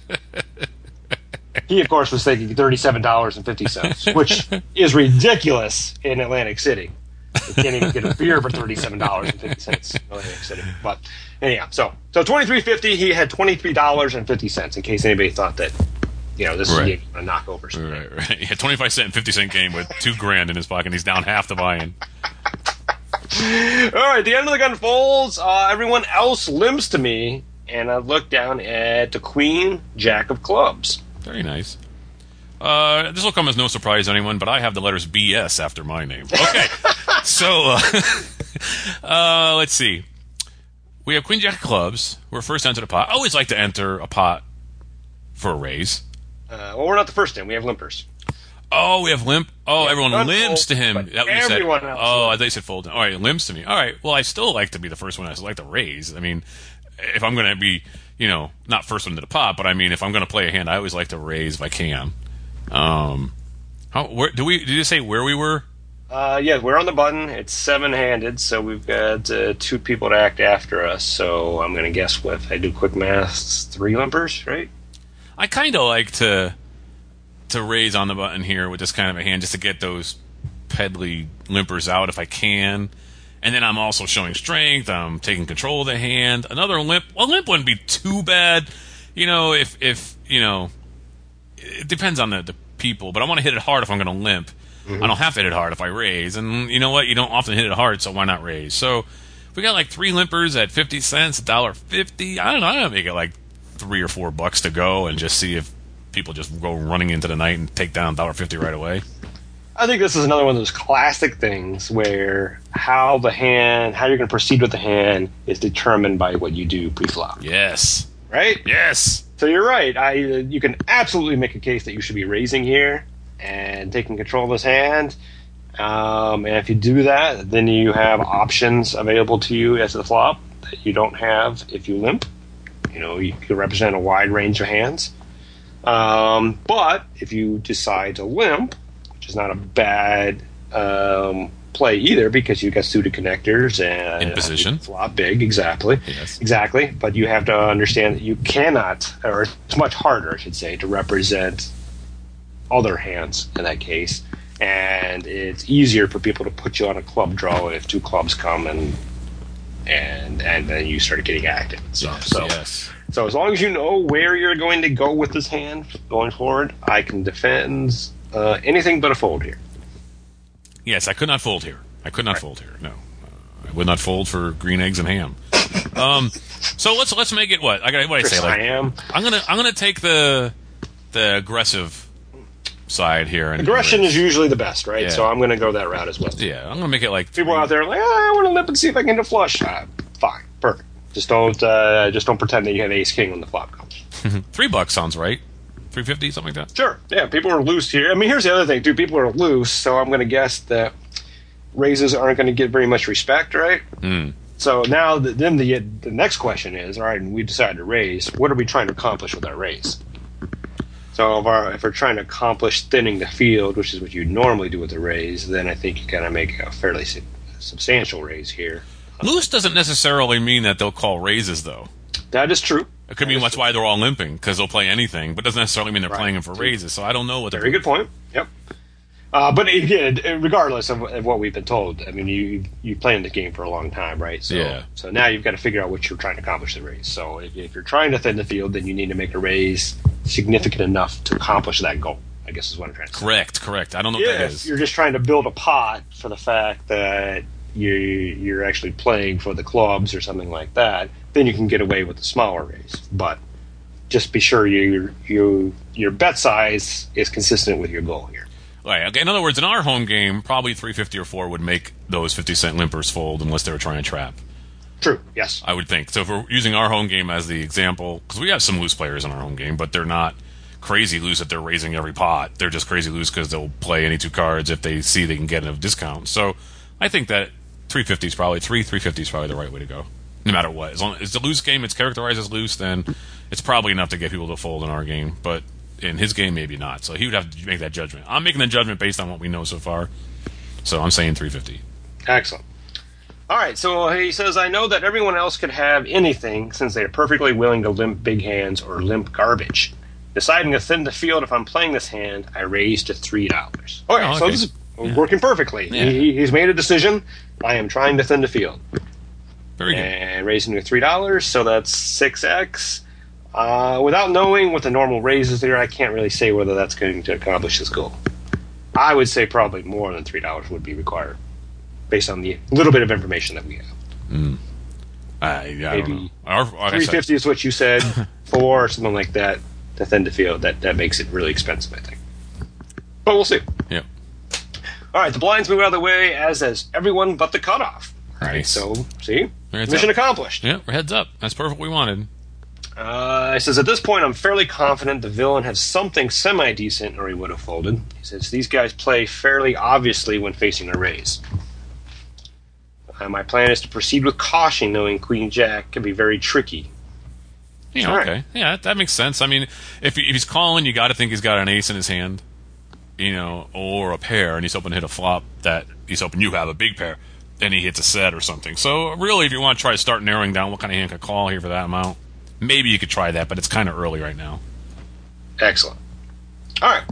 He, of course, was thinking thirty-seven dollars and fifty cents, which is ridiculous in Atlantic City. You can't even get a beer for thirty-seven dollars and fifty cents in Atlantic City. But anyhow, so so twenty-three fifty. He had twenty-three dollars and fifty cents. In case anybody thought that, you know, this Right. is a knockover. Right, right. He had twenty-five cent and fifty cent game with two grand in his pocket. And he's down half the buy-in. All right, the end of the gun folds. Uh, everyone else limps to me, and I look down at the Queen Jack of Clubs. Very nice. Uh, this will come as no surprise to anyone, but I have the letters B S after my name. Okay, so uh, uh, let's see. We have Queen Jack of Clubs. We're first into the pot. I always like to enter a pot for a raise. Uh, well, we're not the first in. We have limpers. Oh, we have limp. Oh, Yeah, everyone not limps fold, to him. but That what you said? everyone else Oh, I limps. thought you said fold. All right, limps to me. All right. Well, I still like to be the first one. I still like to raise. I mean, if I'm going to be, you know, not first one to the pot, but I mean, if I'm going to play a hand, I always like to raise if I can. Um, how? Where do we? Did you say where we were? Uh, yeah, we're on the button. It's seven-handed, so we've got uh, two people to act after us. So I'm going to guess what if I do quick maths, three limpers, right? I kind of like to to raise on the button here with this kind of a hand just to get those peddly limpers out if I can. And then I'm also showing strength. I'm taking control of the hand. Another limp. Well, limp wouldn't be too bad. You know, if, if you know, it depends on the, the people. But I want to hit it hard if I'm going to limp. Mm-hmm. I don't have to hit it hard if I raise. And you know what? You don't often hit it hard, so why not raise? So if we got like three limpers at fifty cents, one dollar fifty. I don't know. I'm going to make it like three or four bucks to go and just see if people just go running into the night and take down one dollar fifty right away. I think this is another one of those classic things where how the hand, how you're going to proceed with the hand is determined by what you do pre-flop. Yes. Right? Yes. So you're right. I, uh, you can absolutely make a case that you should be raising here and taking control of this hand. Um, and if you do that, then you have options available to you as the flop that you don't have if you limp. You know, you can represent a wide range of hands. Um, but if you decide to limp, which is not a bad um, play either, because you've got suited connectors and In position. flop big, exactly, Yes. exactly. But you have to understand that you cannot, or it's much harder, I should say, to represent other hands in that case, and it's easier for people to put you on a club draw if two clubs come and and and then you start getting active and stuff. Yes. so. Yes. So as long as you know where you're going to go with this hand going forward, I can defend uh, anything but a fold here. Yes, I could not fold here. I could not Right. fold here. No, uh, I would not fold for green eggs and ham. Um, so let's let's make it what I got. What I Chris, say? Like I am. I'm gonna I'm gonna take the the aggressive side here. And Aggression is usually the best, right? Yeah. So I'm going to go that route as well. Yeah, I'm gonna make it like People out there are like, oh, I want to limp and see if I can hit a flush. Uh, fine, perfect. Just don't uh, just don't pretend that you have ace king when the flop comes. three bucks sounds right. three fifty, something like that? Sure. Yeah, people are loose here. I mean, here's the other thing, too. People are loose, so I'm going to guess that raises aren't going to get very much respect, right? Mm. So now, the, then the the next question is, all right, we decided to raise. What are we trying to accomplish with our raise? So if, our, if we're trying to accomplish thinning the field, which is what you normally do with a raise, then I think you kind of make a fairly su- substantial raise here. Loose doesn't necessarily mean that they'll call raises, though. That is true. It could that mean that's true. Why they're all limping, because they'll play anything, but doesn't necessarily mean they're right. playing them for raises. So I don't know what they're Very good point. Yep. Uh, but again, regardless of, of what we've been told, I mean, you you playing the game for a long time, right? So, yeah. So now you've got to figure out what you're trying to accomplish the raise. So if, if you're trying to thin the field, then you need to make a raise significant enough to accomplish that goal, I guess is what I'm trying to say. Correct, correct. I don't know what that If is. you're just trying to build a pot for the fact that you you're actually playing for the clubs or something like that, then you can get away with the smaller raise. But just be sure you you your bet size is consistent with your goal here. Right. Okay. In other words, in our home game, probably three fifty or four would make those fifty cent limpers fold unless they were trying to trap. True. Yes. I would think. So if we're using our home game as the example, because we have some loose players in our home game, but they're not crazy loose that they're raising every pot. They're just crazy loose because they'll play any two cards if they see they can get a discount. So I think that three fifty is probably three three fifty is probably the right way to go, no matter what. As long as it's a loose game, it's characterized as loose, then it's probably enough to get people to fold in our game. But in his game, maybe not. So he would have to make that judgment. I'm making the judgment based on what we know so far. So I'm saying three fifty. Excellent. All right, so he says, I know that everyone else could have anything since they are perfectly willing to limp big hands or limp garbage. Deciding to thin the field if I'm playing this hand, I raise to three dollars. Okay, oh, okay, so this is yeah. working perfectly. Yeah. He, he's made a decision. I am trying to thin the field. Very good. And raising to three dollars, so that's six x. Uh, without knowing what the normal raise is there, I can't really say whether that's going to accomplish this goal. I would say probably more than three dollars would be required, based on the little bit of information that we have. Mm. Uh, yeah, Maybe Our, like three fifty is what you said, four or something like that, to thin the field. That, that makes it really expensive, I think. But we'll see. Yep. All right, the blinds move out of the way, as does everyone but the cutoff. All right, Nice. so, see? Heads Mission up. accomplished. Yep, heads up. That's perfect what we wanted. Uh, he says, at this point, I'm fairly confident the villain has something semi-decent, or he would have folded. He says, these guys play fairly obviously when facing a raise. Uh, my plan is to proceed with caution, knowing Queen-Jack can be very tricky. Yeah, All okay. right. Yeah, that, that makes sense. I mean, if, he, if he's calling, you got to think he's got an ace in his hand, you know, or a pair, and he's hoping to hit a flop that he's hoping you have a big pair, then he hits a set or something. So really, if you want to try to start narrowing down what kind of hand could call here for that amount, maybe you could try that, but it's kind of early right now. Excellent. All right.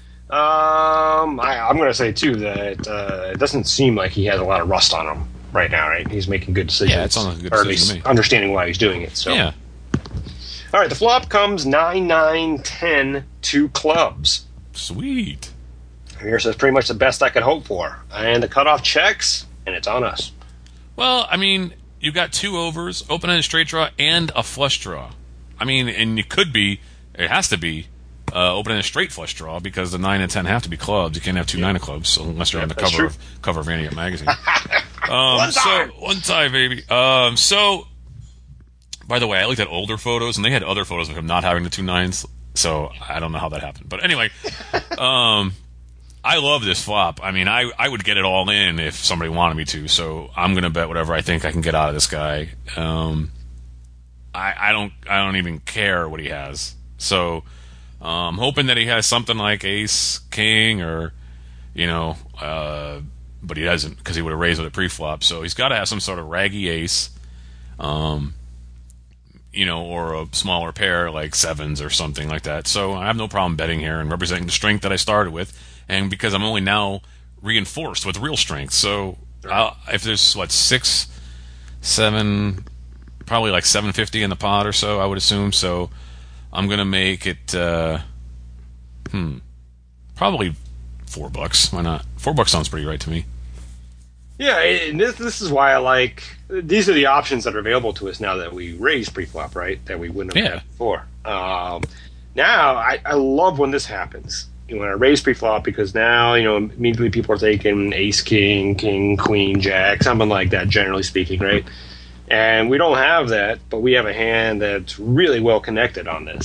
Um, I, I'm going to say, too, that uh, it doesn't seem like he has a lot of rust on him right now, right? He's making good decisions. Yeah, it sounds like a good or at decision least to me. understanding why he's doing it. So. Yeah. All right, the flop comes nine nine ten two clubs. Sweet. Here's that's pretty much the best I could hope for. And the cutoff checks, and it's on us. Well, I mean, you got two overs, open-ended straight draw, and a flush draw. I mean, and it could be, it has to be, uh, open-ended straight flush draw because the nine and ten have to be clubs. You can't have two yeah. nine of clubs so unless you're yeah, on the that's cover true. of cover of Antioch magazine. um, one time, so one time, baby. Um, so, by the way, I looked at older photos and they had other photos of him not having the two nines. So I don't know how that happened, but anyway, um. I love this flop. I mean, I, I would get it all in if somebody wanted me to. So I'm going to bet whatever I think I can get out of this guy. Um, I I don't I don't even care what he has. So I'm um, hoping that he has something like Ace King or you know, uh, but he doesn't because he would have raised with a pre-flop. So he's got to have some sort of raggy ace, um, you know, or a smaller pair like sevens or something like that. So I have no problem betting here and representing the strength that I started with. And because I'm only now reinforced with real strength. So I'll, if there's, what, six, seven, probably like seven fifty in the pot or so, I would assume. So I'm going to make it, uh, hmm, probably four bucks. Why not? Four bucks sounds pretty right to me. Yeah, and this, this is why I like, these are the options that are available to us now that we raise pre-flop, right? That we wouldn't have Yeah. had before. Um, now, I, I love when this happens. You know, when I raise pre-flop because now, you know, immediately people are thinking ace, king, king, queen, jack, something like that, generally speaking, right? And we don't have that, but we have a hand that's really well connected on this.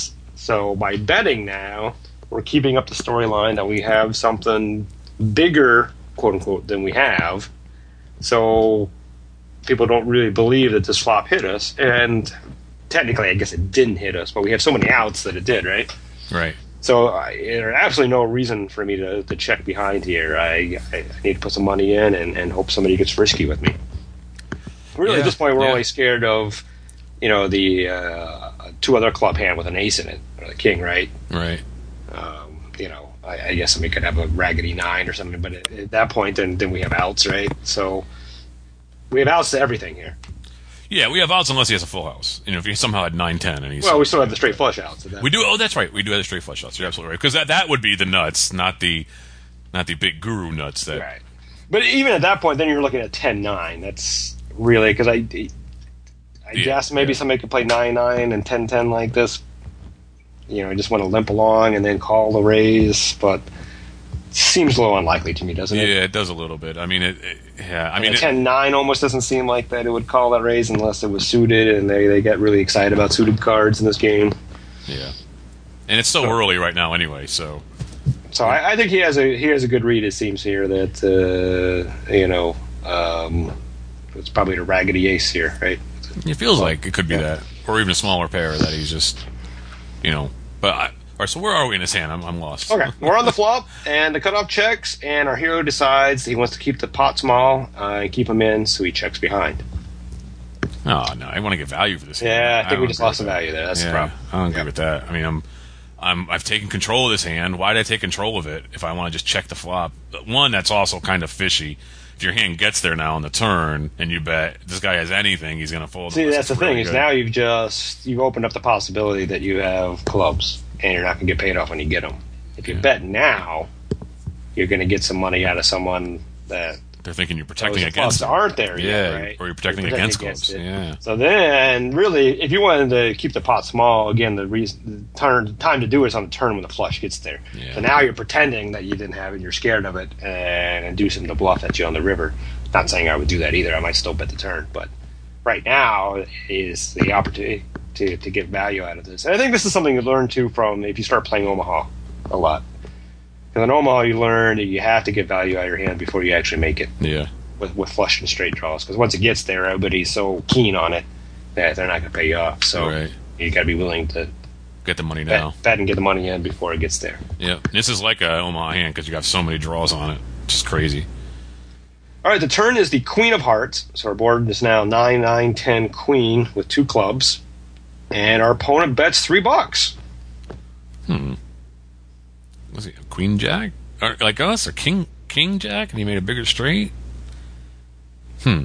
So by betting now, we're keeping up the storyline that we have something bigger, quote unquote, than we have. So people don't really believe that this flop hit us. And technically, I guess it didn't hit us, but we have so many outs that it did, right? Right. So I, there's absolutely no reason for me to, to check behind here. I, I, I need to put some money in and, and hope somebody gets risky with me. Really, Yeah, at this point, we're yeah. only scared of, you know, the uh, two other club hand with an ace in it, or the king, right? Right. Um, you know, I, I guess somebody could have a raggedy nine or something, but at, at that point, then then we have outs, right? So we have outs to everything here. Yeah, we have outs unless he has a full house. You know, if he somehow had nine ten and he's Well, we still have the straight flush outs. we do. Oh, that's right. We do have the straight flush outs. You're absolutely right. Because that that would be the nuts, not the not the big guru nuts. That Right. But even at that point, then you're looking at ten nine. That's really because I, I Yeah, guess maybe yeah. somebody could play nine nine and ten ten like this. You know, I just want to limp along and then call the raise, but it seems a little unlikely to me, doesn't it? yeah, it does a little bit. I mean, it. it yeah, I I mean, mean, it, ten nine almost doesn't seem like that it would call that raise unless it was suited, and they, they get really excited about suited cards in this game. yeah, and it's so early right now anyway. So So I, I think he has a he has a good read. It seems here that uh, you know um, it's probably the raggedy ace here, right? it feels like it could be that, or even a smaller pair that he's just, you know. But I, all right, so where are we in his hand? I'm, I'm lost. Okay, we're on the flop, and the cutoff checks, and our hero decides he wants to keep the pot small uh, and keep him in, so he checks behind. Oh no, I want to get value for this. hand. Yeah, I think we don't just agree lost with the that. value there. That's yeah, the problem. I don't agree Yeah. with that. I mean, I'm, I'm, I've taken control of this hand. Why did I take control of it if I want to just check the flop? One, that's also kind of fishy. If your hand gets there now on the turn, and you bet this guy has anything, he's going to fold. See, unless that's the it's thing really is good. now you've just you've opened up the possibility that you have clubs, and you're not going to get paid off when you get them. If you Yeah. bet now, you're going to get some money out of someone that they're thinking you're those protecting clubs against. them. aren't there Yeah, yet, right? or you're protecting against clubs. it. Yeah. So then, really, if you wanted to keep the pot small, again, the reason, the turn, the time to do it is on the turn when the flush gets there. Yeah. So now you're pretending that you didn't have it, you're scared of it, and inducing the bluff at you on the river. Not saying I would do that either. I might still bet the turn, but right now is the opportunity to, to get value out of this. And I think this is something you learn too from if you start playing Omaha a lot. Because in Omaha, you learn that you have to get value out of your hand before you actually make it Yeah. with, with flush and straight draws. Because once it gets there, everybody's so keen on it that they're not going to pay you off. So Right. you got to be willing to Get the money now. bet, bet and get the money in before it gets there. Yeah. This is like a Omaha hand because you got so many draws on it. Just crazy. All right, the turn is the Queen of Hearts. So our board is now nine, nine, ten, Queen with two clubs. And our opponent bets three bucks. Hmm. Was he a Queen Jack? Or like us? Or King King Jack? And he made a bigger straight? Hmm.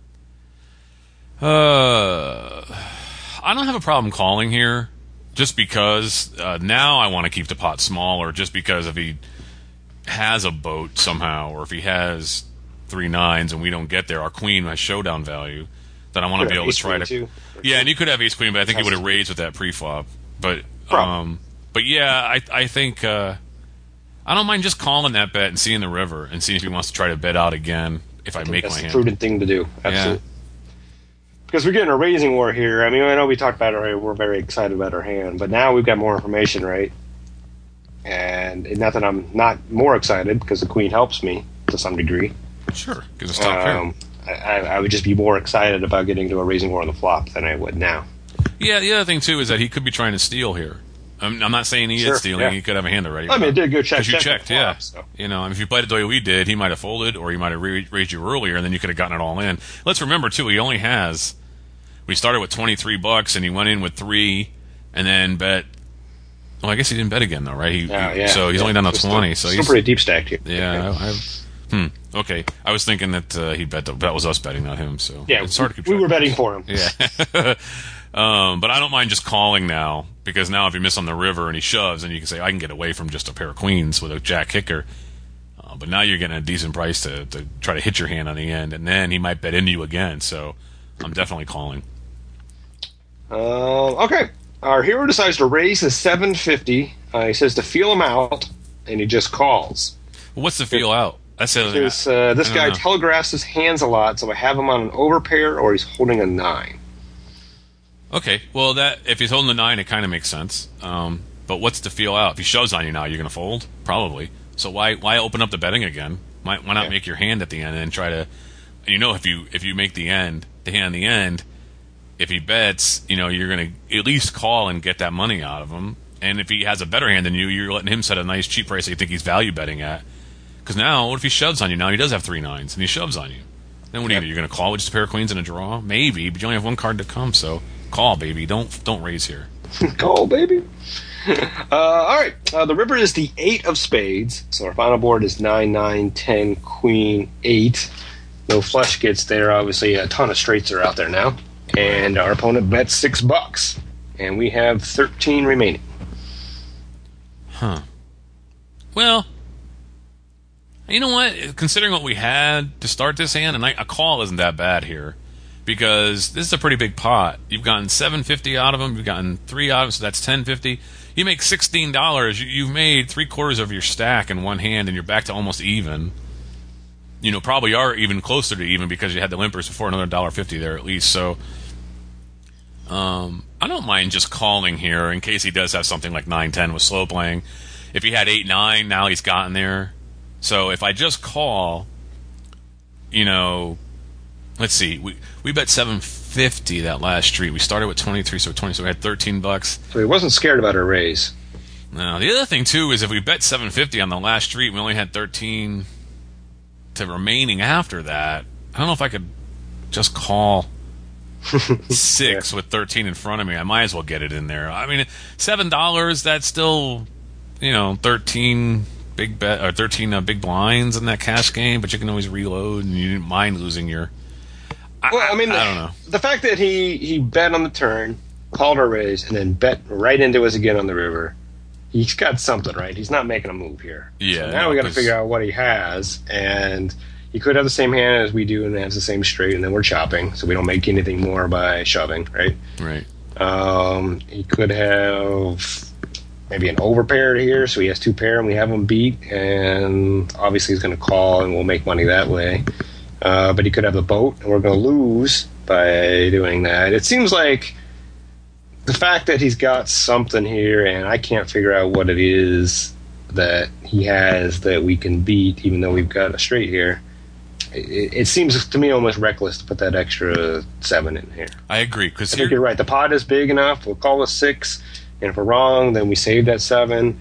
Uh, I don't have a problem calling here. Just because uh, now I want to keep the pot small, or just because if he has a boat somehow, or if he has three nines and we don't get there, our queen has showdown value, then I want to Could be have able ace to try queen, to. too. Yeah, and you could have ace queen, but I think he would have raised with that pre-flop. But Problem. um, but yeah, I I think uh, I don't mind just calling that bet and seeing the river and seeing if he wants to try to bet out again if I, I think make that's my the hand. prudent thing to do. Absolutely. Because we're getting a raising war here. I mean, I know we talked about it already. We're very excited about our hand, but now we've got more information, right? And not that I'm not more excited because the queen helps me to some degree. Sure, because it's top pair. Um, I, I would just be more excited about getting to a raising war on the flop than I would now. Yeah, the other thing too is that he could be trying to steal here. I'm, I'm not saying he Sure, is stealing. yeah. He could have a hand already. I mean, it did a good check. Because you check checked, on the yeah. flop, so. You know, I mean, if you played it the way we did, he might have folded, or he might have ra- raised you earlier, and then you could have gotten it all in. Let's remember too, he only has. We started with twenty-three bucks, and he went in with three, and then bet. Well, I guess he didn't bet again though, right? He, Yeah, he- yeah. So he's Yeah. only down to Still- twenty. So still he's pretty deep stacked here. yeah. I, I, hmm. Okay. I was thinking that uh, he bet. The, that was us betting, not him. So Yeah, it's hard to keep we track. were betting for him. Yeah. um, but I don't mind just calling now, because now if you miss on the river and he shoves, and you can say, I can get away from just a pair of queens with a jack kicker. Uh, but now you're getting a decent price to, to try to hit your hand on the end, and then he might bet into you again. So I'm definitely calling. Uh, okay. Our hero decides to raise his seven fifty. Uh, he says to feel him out, and he just calls. Well, what's the feel out? That's the other thing. Because uh, this I don't guy know. telegraphs his hands a lot, so I have him on an overpair or he's holding a nine. Okay, well, that if he's holding the nine, it kind of makes sense. Um, but what's the feel out? If he shoves on you now, you're going to fold? Probably. So why why open up the betting again? Why, why not Yeah. make your hand at the end and try to... And you know, if you if you make the end, the hand at the end, if he bets, you know, you're going to at least call and get that money out of him. And if he has a better hand than you, you're letting him set a nice cheap price that you think he's value betting at. Because now, what if he shoves on you? Now he does have three nines, and he shoves on you. Then what are you do? You're going to call with just a pair of queens and a draw? Maybe, but you only have one card to come, so call, baby. Don't don't raise here. Call, baby. uh, all right. Uh, the river is the eight of spades, so our final board is nine, nine, ten, queen, eight. No flush gets there. Obviously, a ton of straights are out there now, and our opponent bets six bucks, and we have thirteen remaining. Huh. Well, you know what? Considering what we had to start this hand, and I, a call isn't that bad here, because this is a pretty big pot. You've gotten seven fifty out of them. You've gotten three out of them, so that's ten fifty. You make sixteen dollars. You, you've made three quarters of your stack in one hand, and you're back to almost even. You know, probably are even closer to even because you had the limpers before another one dollar fifty there at least. So, um, I don't mind just calling here in case he does have something like nine ten with slow playing. If he had eight nine, now he's gotten there. So if I just call, you know, let's see, we we bet seven fifty that last street. We started with twenty-three, so twenty, so we had thirteen bucks. So he wasn't scared about a raise. Now the other thing too is if we bet seven fifty on the last street, we only had thirteen to remaining after that. I don't know if I could just call six yeah. with thirteen in front of me. I might as well get it in there. I mean, seven dollars. That's still, you know, thirteen. Big bet or thirteen uh, big blinds in that cash game, but you can always reload, and you didn't mind losing your. I, well, I mean, I, the, I don't know. The fact that he he bet on the turn, called a raise, and then bet right into us again on the river. He's got something right. He's not making a move here. Yeah. So now no, we got to figure out what he has, and he could have the same hand as we do, and has the same straight, and then we're chopping, so we don't make anything more by shoving, right? Right. Um, he could have. Maybe an overpair here, so he has two pair and we have him beat, and obviously he's going to call and we'll make money that way. Uh, but he could have a boat, and we're going to lose by doing that. It seems like the fact that he's got something here, and I can't figure out what it is that he has that we can beat, even though we've got a straight here. It, it seems to me almost reckless to put that extra seven in here. I agree, because I think you're right. The pot is big enough. We'll call a six. And if we're wrong, then we save that seven.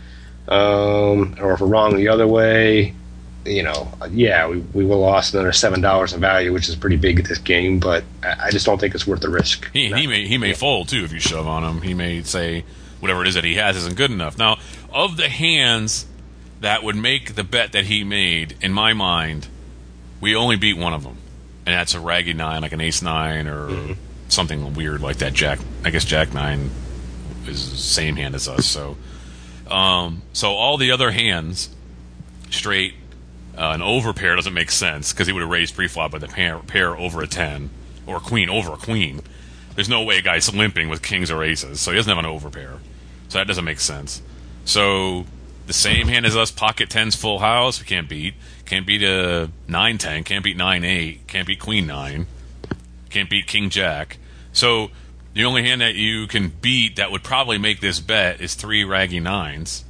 Um, or if we're wrong the other way, you know, yeah, we we will lost another seven dollars in value, which is pretty big at this game. But I, I just don't think it's worth the risk. He, he may he may yeah. fold too if you shove on him. He may say whatever it is that he has isn't good enough. Now, of the hands that would make the bet that he made, in my mind, we only beat one of them, and that's a raggy nine, like an ace nine or mm-hmm. something weird like that. Jack, I guess Jack nine is the same hand as us. So, um, so all the other hands, straight, uh, an overpair doesn't make sense because he would have raised pre-flop with a pair, pair over a ten or a queen over a queen. There's no way a guy's limping with kings or aces, so he doesn't have an overpair. So that doesn't make sense. So the same hand as us, pocket tens, full house, we can't beat. Can't beat a nine ten. Can't beat nine eight. Can't beat queen nine. Can't beat king jack. So the only hand that you can beat that would probably make this bet is three raggy nines.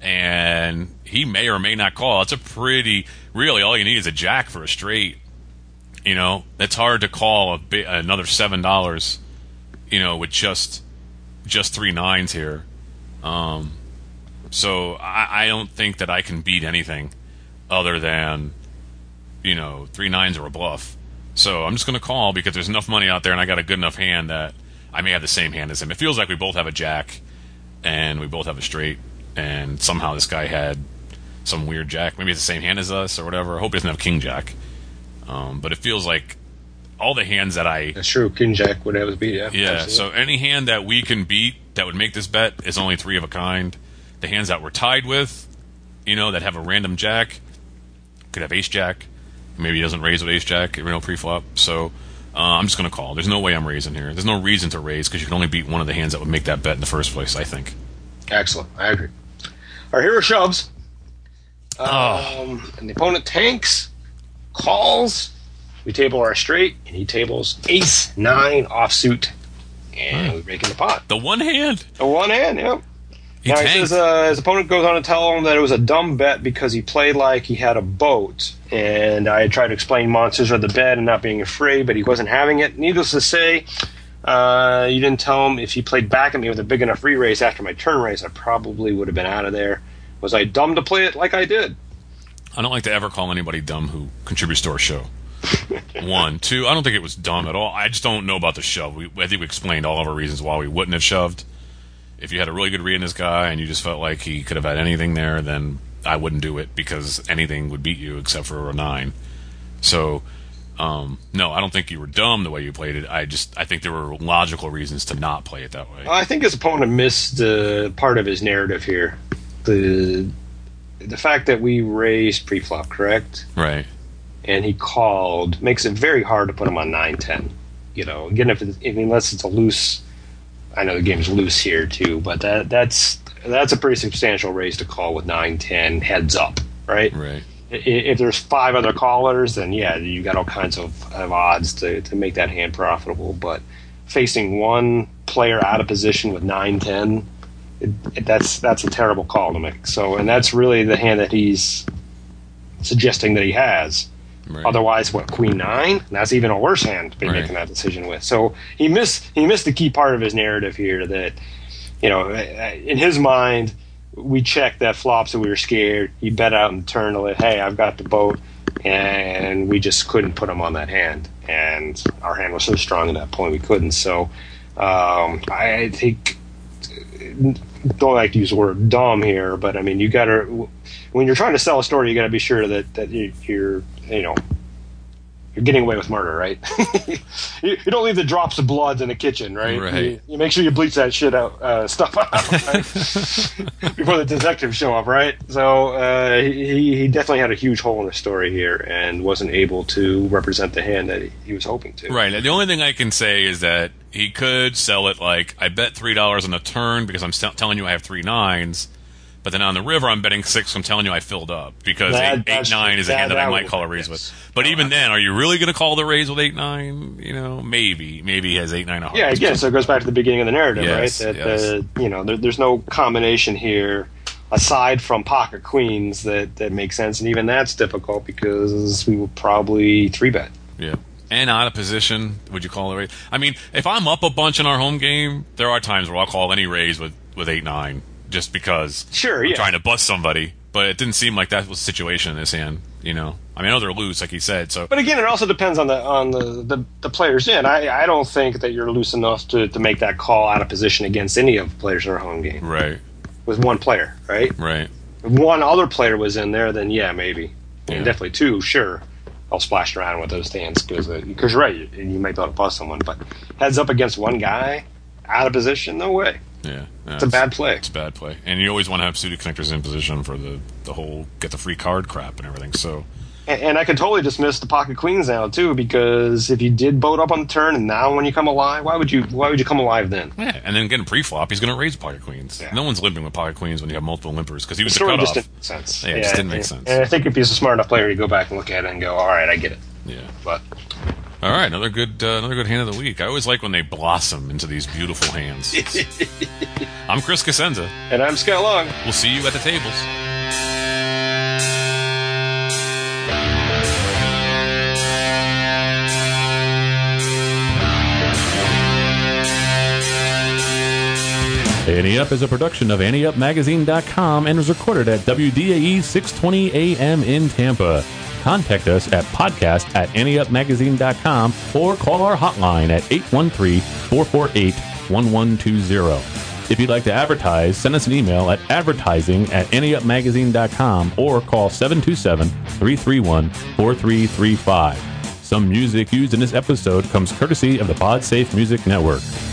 And he may or may not call. It's a pretty, really all you need is a jack for a straight. You know, it's hard to call a bit, another seven dollars, you know, with just just three nines here. Um, so I, I don't think that I can beat anything other than, you know, three nines or a bluff. So I'm just going to call because there's enough money out there and I got a good enough hand that I may have the same hand as him. It feels like we both have a jack and we both have a straight, and somehow this guy had some weird jack. Maybe it's the same hand as us or whatever. I hope he doesn't have king jack. Um, but it feels like all the hands that I... That's true. King jack would have us beat, yeah. Yeah, absolutely. So any hand that we can beat that would make this bet is only three of a kind. The hands that we're tied with, you know, that have a random jack, could have ace jack. Maybe he doesn't raise with ace jack, you know, pre-flop. So uh, I'm just going to call. There's no way I'm raising here. There's no reason to raise because you can only beat one of the hands that would make that bet in the first place, I think. Excellent. I agree. Our hero shoves. Um, Oh. And the opponent tanks, calls. We table our straight, and he tables ace nine offsuit. and Huh. was making the pot. The one hand? The one hand, yep. He now, he tanked. says uh, his opponent goes on to tell him that it was a dumb bet because he played like he had a boat. And I tried to explain monsters are the bet and not being afraid, but he wasn't having it. Needless to say, uh, you didn't tell him if he played back at me with a big enough re-raise after my turn raise, I probably would have been out of there. Was I dumb to play it like I did? I don't like to ever call anybody dumb who contributes to our show. One. Two, I don't think it was dumb at all. I just don't know about the shove. We, I think we explained all of our reasons why we wouldn't have shoved. If you had a really good read in this guy and you just felt like he could have had anything there, then I wouldn't do it because anything would beat you except for a nine. So, um, no, I don't think you were dumb the way you played it. I just I think there were logical reasons to not play it that way. I think his opponent missed uh, part of his narrative here. The the fact that we raised pre-flop, correct? Right. And he called makes it very hard to put him on nine ten. You know, again, if, it, if unless it's a loose, I know the game's loose here too, but that that's that's a pretty substantial raise to call with nine ten heads up, right? Right. If there's five other callers, then yeah, you got all kinds of, of odds to, to make that hand profitable. But facing one player out of position with nine ten, it, it, that's that's a terrible call to make. So, and that's really the hand that he's suggesting that he has. Right. Otherwise, what, queen nine? That's even a worse hand to be Right. making that decision with. So he missed he missed the key part of his narrative here. That, you know, in his mind, we checked that flop, so we were scared. He bet out in the turn to let, hey, I've got the boat, and we just couldn't put him on that hand. And our hand was so strong at that point we couldn't. So um, I think, don't like to use the word dumb here, but I mean, you got to, when you're trying to sell a story, you got to be sure that that you, you're, you know, you're getting away with murder, right? you, you don't leave the drops of blood in the kitchen, right? Right. You, you make sure you bleach that shit out, uh, stuff out, right? Before the detectives show up, right? So uh, he he definitely had a huge hole in the story here and wasn't able to represent the hand that he, he was hoping to. Right. The only thing I can say is that he could sell it like, I bet three dollars on the turn because I'm st- telling you I have three nines, but then on the river I'm betting six, I'm telling you I filled up because That- eight, that's eight nine true. is a hand That- that I that might would- call a raise yes. with. But even then, are you really going to call the raise with eight nine? You know, maybe. Maybe he has eight nine of hearts. Yeah, again, so it goes back to the beginning of the narrative, Yes, right? That yes. uh, you know, there, there's no combination here aside from pocket queens that, that makes sense, and even that's difficult because we will probably three bet. Yeah. And out of position, would you call it a raise? I mean, if I'm up a bunch in our home game, there are times where I'll call any raise with, with eight nine just because Sure, I'm yeah. trying to bust somebody. But it didn't seem like that was the situation in this hand, you know. I mean, I know they're loose, like he said. So, But again, it also depends on the on the, the, the players in. I, I don't think that you're loose enough to, to make that call out of position against any of the players in our home game right, with one player, right? right, If one other player was in there, then yeah, maybe. Yeah. And definitely two, sure. I'll splash around with those stands because uh, you're right, you, you might be able to bust someone. But heads up against one guy, out of position, no way. yeah. yeah It's a bad play. It's a bad play, and you always want to have suited connectors in position for the the whole get the free card crap and everything. So, And, and I can totally dismiss the pocket queens now too, because if you did boat up on the turn, and now when you come alive, why would you? Why would you come alive then? yeah, and then getting pre-flop, he's going to raise pocket queens. Yeah. No one's limping with pocket queens when you have multiple limpers because he The was the story cutoff. just didn't make sense. Yeah, it just didn't make and, sense. And I think if he's a smart enough player, you go back and look at it and go, "All right, I get it." Yeah. But All right, another good uh, another good hand of the week. I always like when they blossom into these beautiful hands. I'm Chris Cosenza. and I'm Scott Long. We'll see you at the tables. Ante Up is a production of ante up magazine dot com and was recorded at W D A E six twenty A M in Tampa. Contact us at podcast at ante up magazine dot com or call our hotline at eight one three, four four eight, one one two zero. If you'd like to advertise, send us an email at advertising at ante up magazine dot com or call seven two seven, three three one, four three three five. Some music used in this episode comes courtesy of the PodSafe Music Network.